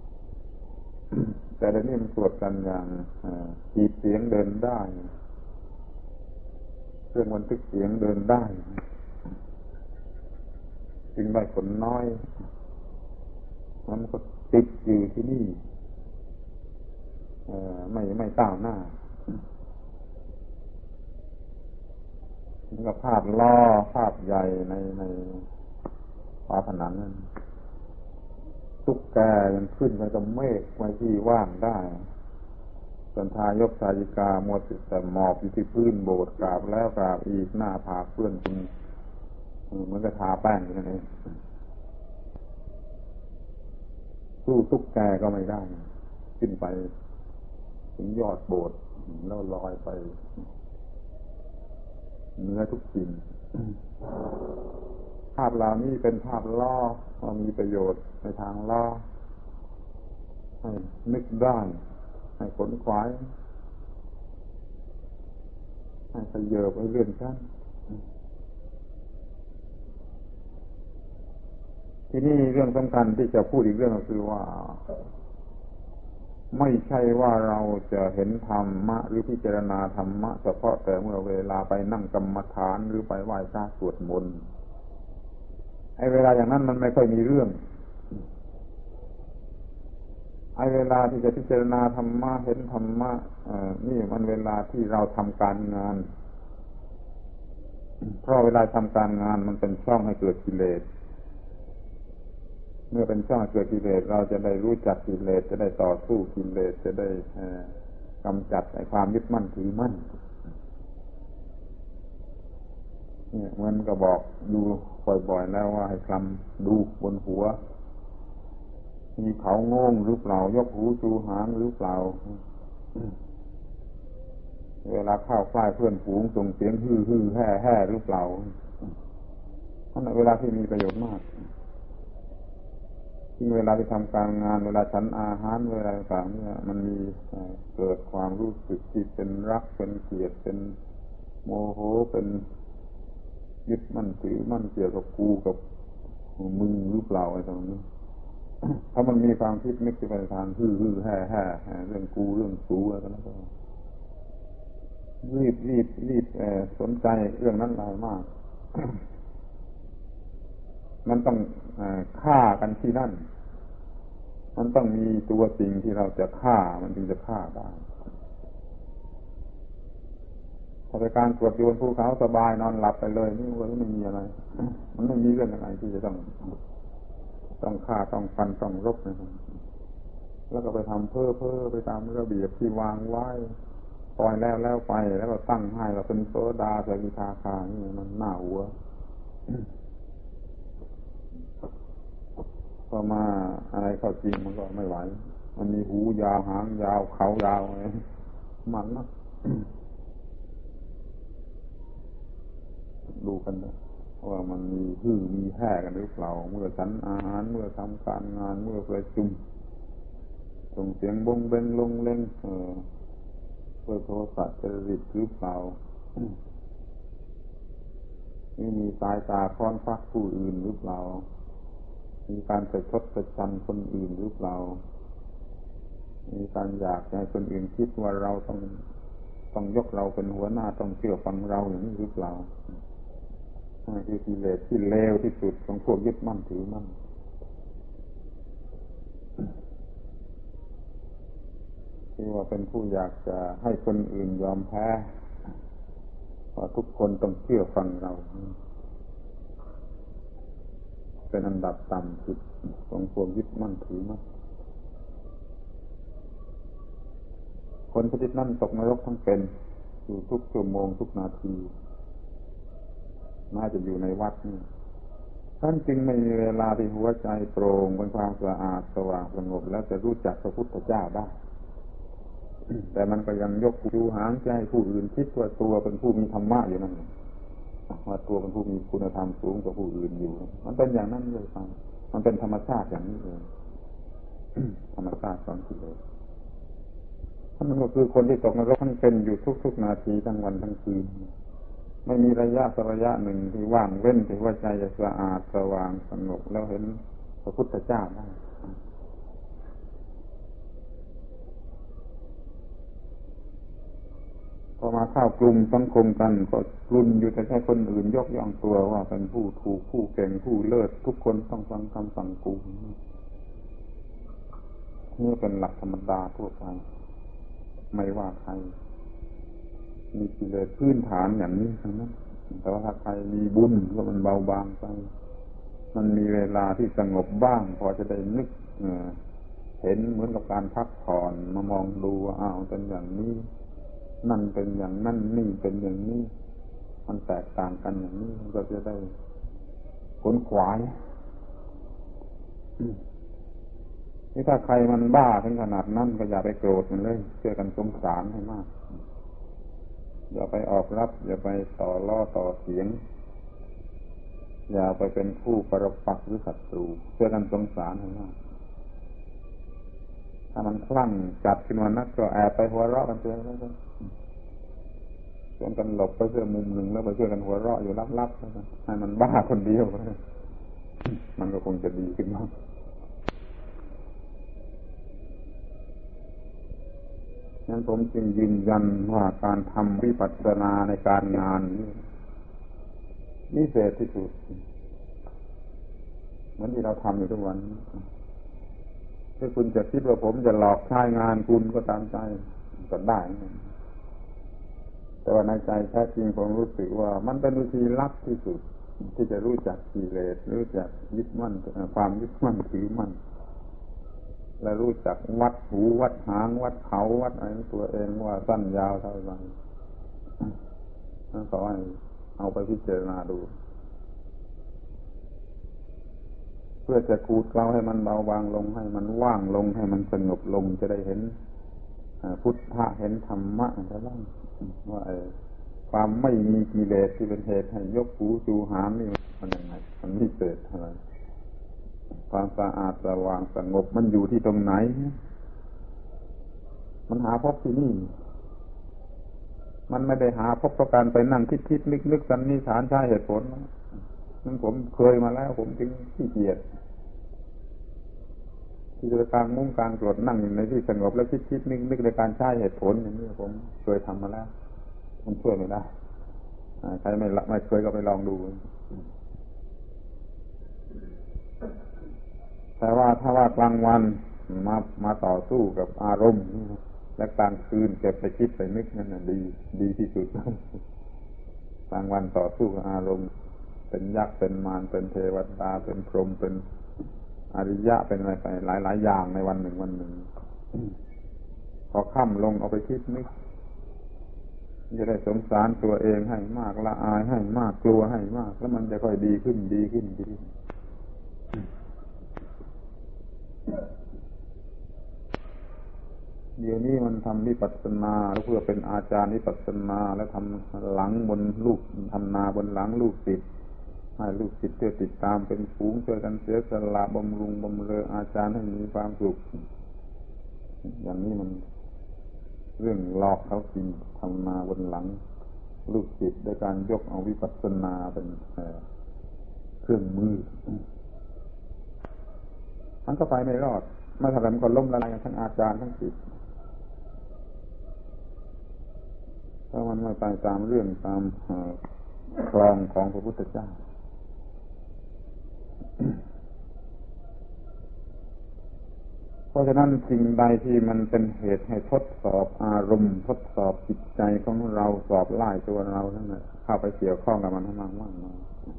แต่เดี๋ยวนี้มันสวดกันอย่างขีดเสียงเดินได้เครื่องบันทึกเสียงเดินได้จึงได้ผลน้อยมันก็ติดอยู่ที่นี่ไม่ไม่ก้าวหน้านี่ก็ภาพล่อภาพใหญ่ในในฝาผนังนั้นตุ๊กแกยังขึ้นไปกับเมฆไว้ที่ว่างได้ส่วนทายกทายิกามัวแต่หมอบอยู่ที่พื้นโบสถ์กราบแล้วกราบอีกหน้าผากเปื้อนจริงเหมือนกับทาแป้งอยู่นั่นเองสู้ตุ๊กแกก็ไม่ได้ขึ้นไปถึงยอดโบสถ์แล้วลอยไปเหนือทุกสิ่งภาพเหล่านี้เป็นภาพล่อว่ามีประโยชน์ในทางล่อให้นึกได้ให้ขนขวายให้ขยับให้เลื่อนชั้นที่นี่เรื่องสำคัญที่จะพูดอีกเรื่องก็คือว่าไม่ใช่ว่าเราจะเห็นธรรมะหรือพิจารณาธรรมะเฉพาะแต่เมื่อเวลาไปนั่งกรรมฐานหรือไปไหว้พระสวดมนต์ไอ้เวลาอย่างนั้นมันไม่ค่อยมีเรื่องไอ้เวลาที่จะพิจารณาธรรมะเห็นธรรมะนี่มันเวลาที่เราทำการงานเพราะเวลาทำการงานมันเป็นช่องให้เกิดกิเลสเมื่อเป็นช่องให้เกิดกิเลสเราจะได้รู้จักกิเลสจะได้ต่อสู้กิเลสจะได้กำจัดไอ้ความยึดมั่นถือมั่นเนี่ยมันก็บอกดูบ่อยๆแล้วว่าให้คลำดูบนหัวมีเขาโง่งหรือเปล่ายกหูชูหางหรือเปล่าเวลาเข้าใกล้เพื่อนฝูงส่งเสียงฮือฮือแห่แห่หรือเปล่านั่นเวลาที่มีประโยชน์มากที่เวลาที่ทำการงานเวลาฉันอาหารเวลาต่างๆเนี่ยมันมีเกิดความรู้สึกที่เป็นรักเป็นเกลียดเป็นโมโหเป็นยึดมั่นถือมั่นเกี่ยวกับกูกับมึงหรือเปล่าอะไรต่างๆถ้ามันมีความคิดนึกไปทางฮือฮือแห่แห่เรื่องกูเรื่องสูอะไรก็แล้วก็รีบรีบรีบสนใจเรื่องนั้นหลายมากมันต้องฆ่ากันที่นั่นมันต้องมีตัวสิ่งที่เราจะฆ่ามันถึงจะฆ่าได้ถ้าเป็นการตรวจโยนภูเขาสบายนอนหลับไปเลยนี่มันไม่มีอะไรมันไม่มีเรื่องอะไรที่จะต้องต้องฆ่าต้องฟันต้องรบนะครับแล้วก็ไปทำเพ้อเพ้อไปตามระเบียบที่วางไว้ปล่อยแล้วแล้วไปแล้วก็ตั้งให้เราเป็นโซดาสกิทาคานี่มันหน้าหัวพอมาอะไรเข้าจริงมันก็ไม่ไหวมันมีหูยาวหางยาวเขายาวอะไรมันนะดูกันนะว่ามันมีฮือมีแห่กันหรือเปล่าเมื่อฉันอาหารเมื่อทำการงานเมื่อประชุมส่งเสียงบงเบงลงเล่งเออเพื่อโทสะจริตหรือเปล่านี่มีสายตาค้อนฟักผู้อื่นหรือเปล่ามีการประชดประชันคนอื่นหรือเปล่ามีการอยากให้คนอื่นคิดว่าเราต้องต้องยกเราเป็นหัวหน้าต้องเชื่อฟังเราอย่างนี้หรือเปล่านี่คือกิเลสที่เลวที่สุดของพวกยึดมั่นถือมั่นที่ว่าเป็นผู้อยากจะให้คนอื่นยอมแพ้ว่าทุกคนต้องเชื่อฟังเราเป็นอันดับต่ำสุดของพวกยึดมั่นถือมั่นคนชนิดนั้นตกนรกทั้งเป็นอยู่ทุกชั่วโมงทุกนาทีน่าจะอยู่ในวัดนี่ท่านจึงไม่มีเวลาที่หัวใจโปร่งเป็นความสะอาดสว่างสงบแล้วจะรู้จักพระพุทธเจ้าได้แต่มันก็ยังยกชูหางใจผู้อื่นคิดว่าตัวเป็นผู้มีธรรมะอยู่นั่นว่าตัวเป็นผู้มีคุณธรรมสูงกว่าผู้อื่นอยู่มันเป็นอย่างนั้นเลยฟังมันเป็นธรรมชาติอย่างนี้เลยธรรมชาติของกิเลสมันก็คือคนที่ตกนรกมันเป็นอยู่ทุกๆนาทีทั้งวันทั้งคืนไม่มีระยะสักระยะหนึ่งที่ว่างเว้นที่ว่าใจจะสะอาดสว่างสงบแล้วเห็นพระพุทธเจ้าได้พอมาเข้ากลุ่มสังคมกันก็กลุ่นอยู่แต่แค่คนอื่นยกย่องตัวว่าเป็นผู้ถูกผู้เก่งผู้เลิศทุกคนต้องฟังคำสั่งกูนี่เป็นหลักธรรมดาทั่วไปไม่ว่าใครมีกิเลสพื้นฐานอย่างนี้ทั้งนั้นแต่ว่าถ้าใครมีบุญก็มันเบาบางไปมันมีเวลาที่สงบบ้างพอจะได้นึกเห็นเหมือนกับการพักผ่อนมามองดูว่าอ้าวเป็นอย่างนี้นั่นเป็นอย่างนั้นนี่เป็นอย่างนี้มันแตกต่างกันอย่างนี้ก็จะได้ขนขวายนี่ถ้าใครมันบ้าถึงขนาดนั้นก็อย่าไปโกรธมันเลยช่วยกันสงสารให้มากอย่าไปออกรับอย่าไปต่อล้อต่อเสียงอย่าไปเป็นผู้ปรปักษ์หรือศัตรูช่วยกันสงสารให้มากถ้ามันคลั่งจัดขึ้นมานักก็แอบไปหัวเราะกันเสียแล้วก็ชวนกันหลบไปเสื้อมุมหนึ่งแล้วไปช่วยกันหัวเราะอยู่ลับๆให้มันบ้าคนเดียวมันก็คงจะดีขึ้นมากงั้นผมจึงยืนยันว่าการทำวิปัสสนาในการงานนี่พิเศษที่สุดเหมือนที่เราทำอยู่ทุกวันถ้าคุณจะคิดว่าผมจะหลอกใช้งานคุณก็ตามใจก็ได้แต่ว่าในใจแท้จริงผมรู้สึกว่ามันเป็นวิธีลับที่สุดที่จะรู้จักกิเลสรู้จักยึดมั่นความยึดมั่นถือมั่นและรู้จักวัดหูวัดหางวัดเขาวัดอะไรตัวเองว่าสั้นยาวเท่าไหร่นั่นขอให้เอาไปพิจารณาดูเพื่อจะขูดเกลาให้มันเบาบางลงให้มันว่างลงให้มันสงบลงจะได้เห็นพุทธะเห็นธรรมะจะบ้างว่าความไม่มีกิเลสที่เป็นเหตุให้ยกหูจูหามนี่มันยังไงมันพิเศษอะไรความสะอาดสว่างสงบมันอยู่ที่ตรงไหนมันหาพบที่นี่มันไม่ได้หาพบเพราะการไปนั่งคิดๆนึกๆสันนิษฐานใช้เหตุผลนั่นผมเคยมาแล้วผมจึงขี้เกียจที่จะกลางมุ้งกลางกรดนั่งอยู่ในที่สงบแล้วคิดๆนึกๆในการใช้เหตุผลอย่างนี้ผมเคยทำมาแล้วมันช่วยไม่ได้ใครไม่ไม่เคยก็ไปลองดูแต่ว่าถ้าว่ากลางวันมามาต่อสู้กับอารมณ์และกลางคืนเก็บไปคิดไปนึกนั่นน่ะดีดีที่สุดกลางวันต่อสู้กับอารมณ์เป็นยักษ์เป็นมารเป็นเทวดาเป็นพรหมเป็นอริยะเป็นอะไรไปหลายๆอย่างในวันหนึ่งวันหนึ่งพอค่ำลงเอาไปคิดนึกจะได้สงสารตัวเองให้มากละอายให้มากกลัวให้มากแล้วมันจะค่อยดีขึ้นดีขึ้นดีเดี๋ยวนี้มันทำวิปัสสนาเพื่อเป็นอาจารย์วิปัสสนาแล้วทำหลังบนลูกทำนาบนหลังลูกศิษย์ให้ลูกศิษย์ช่วยติดตามเป็นฝูงช่วยกันเสียสละบำรุงบำเรออาจารย์ให้มีความสุขอย่างนี้มันเรื่องหลอกเขาจริงทำนาบนหลังลูกศิษย์ด้วยการยกเอาวิปัสสนาเป็นเครื่องมือมันก็ไปไม่รอดไม่ทำอะไรมันก็ล้มละลายกันทั้งอาจารย์ทั้งศิษย์ถ้ามันไม่ไปตามเรื่องตามคลองของพระพุทธเจ้าเพราะฉะนั้นสิ่งใดที่มันเป็นเหตุให้ทดสอบอารมณ์ทดสอบจิตใจของเราสอบไล่ตัวเราทั้งนั้นเข้าไปเกี่ยวข้องกับมันทั้งนั้นว่างมา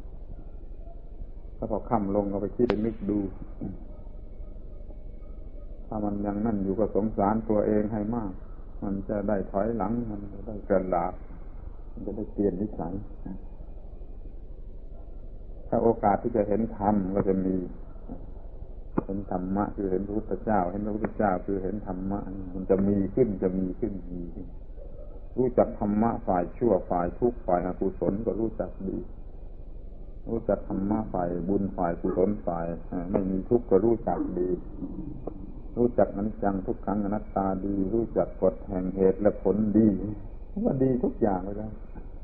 ถ้าพอค่ำลงเอาไปคิดไปนึกดูถ้ามันยังนั่นอยู่ก็สงสารตัวเองให้มากมันจะได้ถอยหลังมันจะได้เกิดหลาบมันจะได้เปลี่ยนนิสัยถ้าโอกาสที่จะเห็นธรรมก็จะมีเห็นธรรมะคือเห็นพระพุทธเจ้าเห็นพระพุทธเจ้าคือเห็นธรรมะมันจะมีขึ้นจะมีขึ้นมีขึ้นรู้จักธรรมะฝ่ายชั่วฝ่ายทุกข์ฝ่ายอกุศลก็รู้จักดีรู้จักธรรมะฝ่ายบุญฝ่ายกุศลฝ่ายไม่มีทุกข์ก็รู้จักดีรู้จักอนิจจังทุกขังอนัตตาดีรู้จักกฎแห่งเหตุและผลดีก็ดีทุกอย่างเลยนะ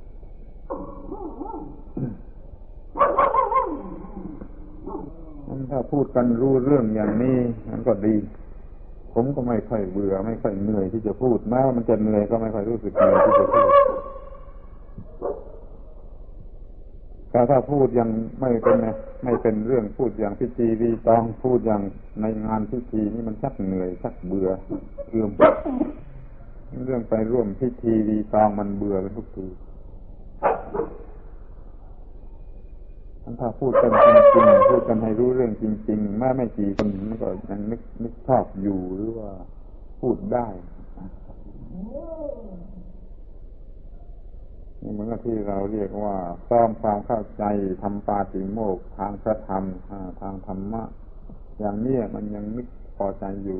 ถ้าพูดกันรู้เรื่องอย่างนี้มันก็ดีผมก็ไม่ค่อยเบื่อไม่ค่อยเหนื่อยที่จะพูดแม้ว่ามันจะเหนื่อยก็ไม่ค่อยรู้สึกเหนื่อยที่จะพูดแต่ถ้าพูดยังไม่เป็นไม่เป็นเรื่องพูดอย่างพิธีรีตองพูดอย่างในงานพิธีนี่มันชักเหนื่อยชักเบื่อเอื่อมเรื่องไปร่วมพิธีรีตองมันเบื่อกันทุกทีถ้าพูดกันจริงๆพูดกันให้รู้เรื่องจริงๆแม้ไม่กี่คนมันก็ยังนึกนึกชอบอยู่หรือว่าพูดได้นี่เหมือนกับที่เราเรียกว่าซ้อมความเข้าใจทำปาฏิโมกข์ทางพระธรรมทางธรรมะอย่างนี้มันยังนึกพอใจอยู่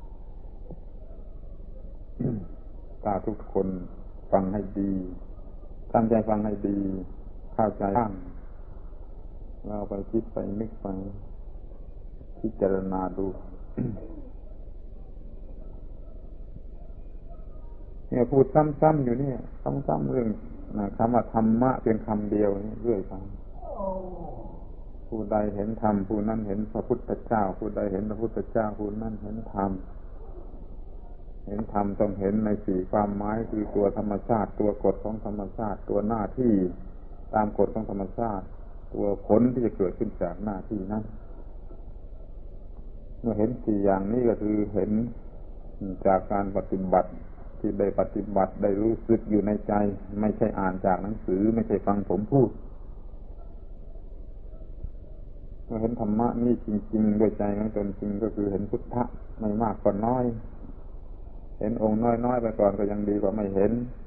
ถ้าทุกคนฟังให้ดีตั้งใจฟังให้ดีเข้าใจบ้างเราไปคิดไปนึกไปพิจารณาดู เนี่ยพูดซ้ำๆอยู่เนี่ยซ้ำๆเรื่องคำว่าธรรมะเพียงคำเดียวนี่เรื่อยไปผู้ใดเห็นธรรมผู้นั้นเห็นพระพุทธเจ้าผู้ใดเห็นพระพุทธเจ้าผู้นั้นเห็นธรรมเห็นธรรมต้องเห็นในสี่ความหมายคือตัวธรรมชาติตัวกฎของธรรมชาติตัวหน้าที่ตามกฎของธรรมชาติตัวผลที่จะเกิดขึ้นจากหน้าที่นั้นเมื่อเห็นสี่อย่างนี้ก็คือเห็นจากการปฏิบัติที่ได้ปฏิบัติได้รู้สึกอยู่ในใจไม่ใช่อ่านจากหนังสือไม่ใช่ฟังผมพูดเมื่อเห็นธรรมะนี่จริงๆด้วยใจของตนจริงก็คือเห็นพุทธะไม่มากก็น้อยเห็นองค์น้อยๆไปก่อนก็ยังดีกว่าไม่เห็น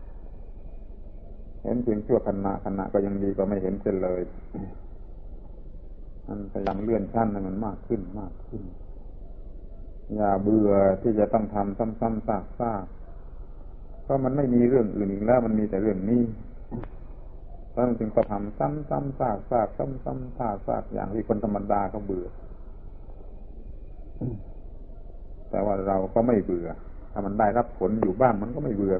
เห็นเพียงชั่วขณะขณะก็ยังดีกว่าไม่เห็นเสียเลยมันพยายามเลื่อนชั้นให้มันมากขึ้นมากขึ้นอย่าเบื่อที่จะต้องทำซ้ำๆซากๆเพราะมันไม่มีเรื่องอื่นอีกแล้วมันมีแต่เรื่องนี้เพราะมันจึงต้องทำซ้ำๆซากๆซ้ำๆซากๆอย่างที่คนธรรมดาเขาเบื่อแต่ว่าเราก็ไม่เบื่อถ้ามันได้รับผลอยู่บ้างมันก็ไม่เบื่อ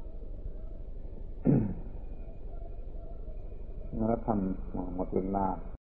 แล้วทำหมดเวลา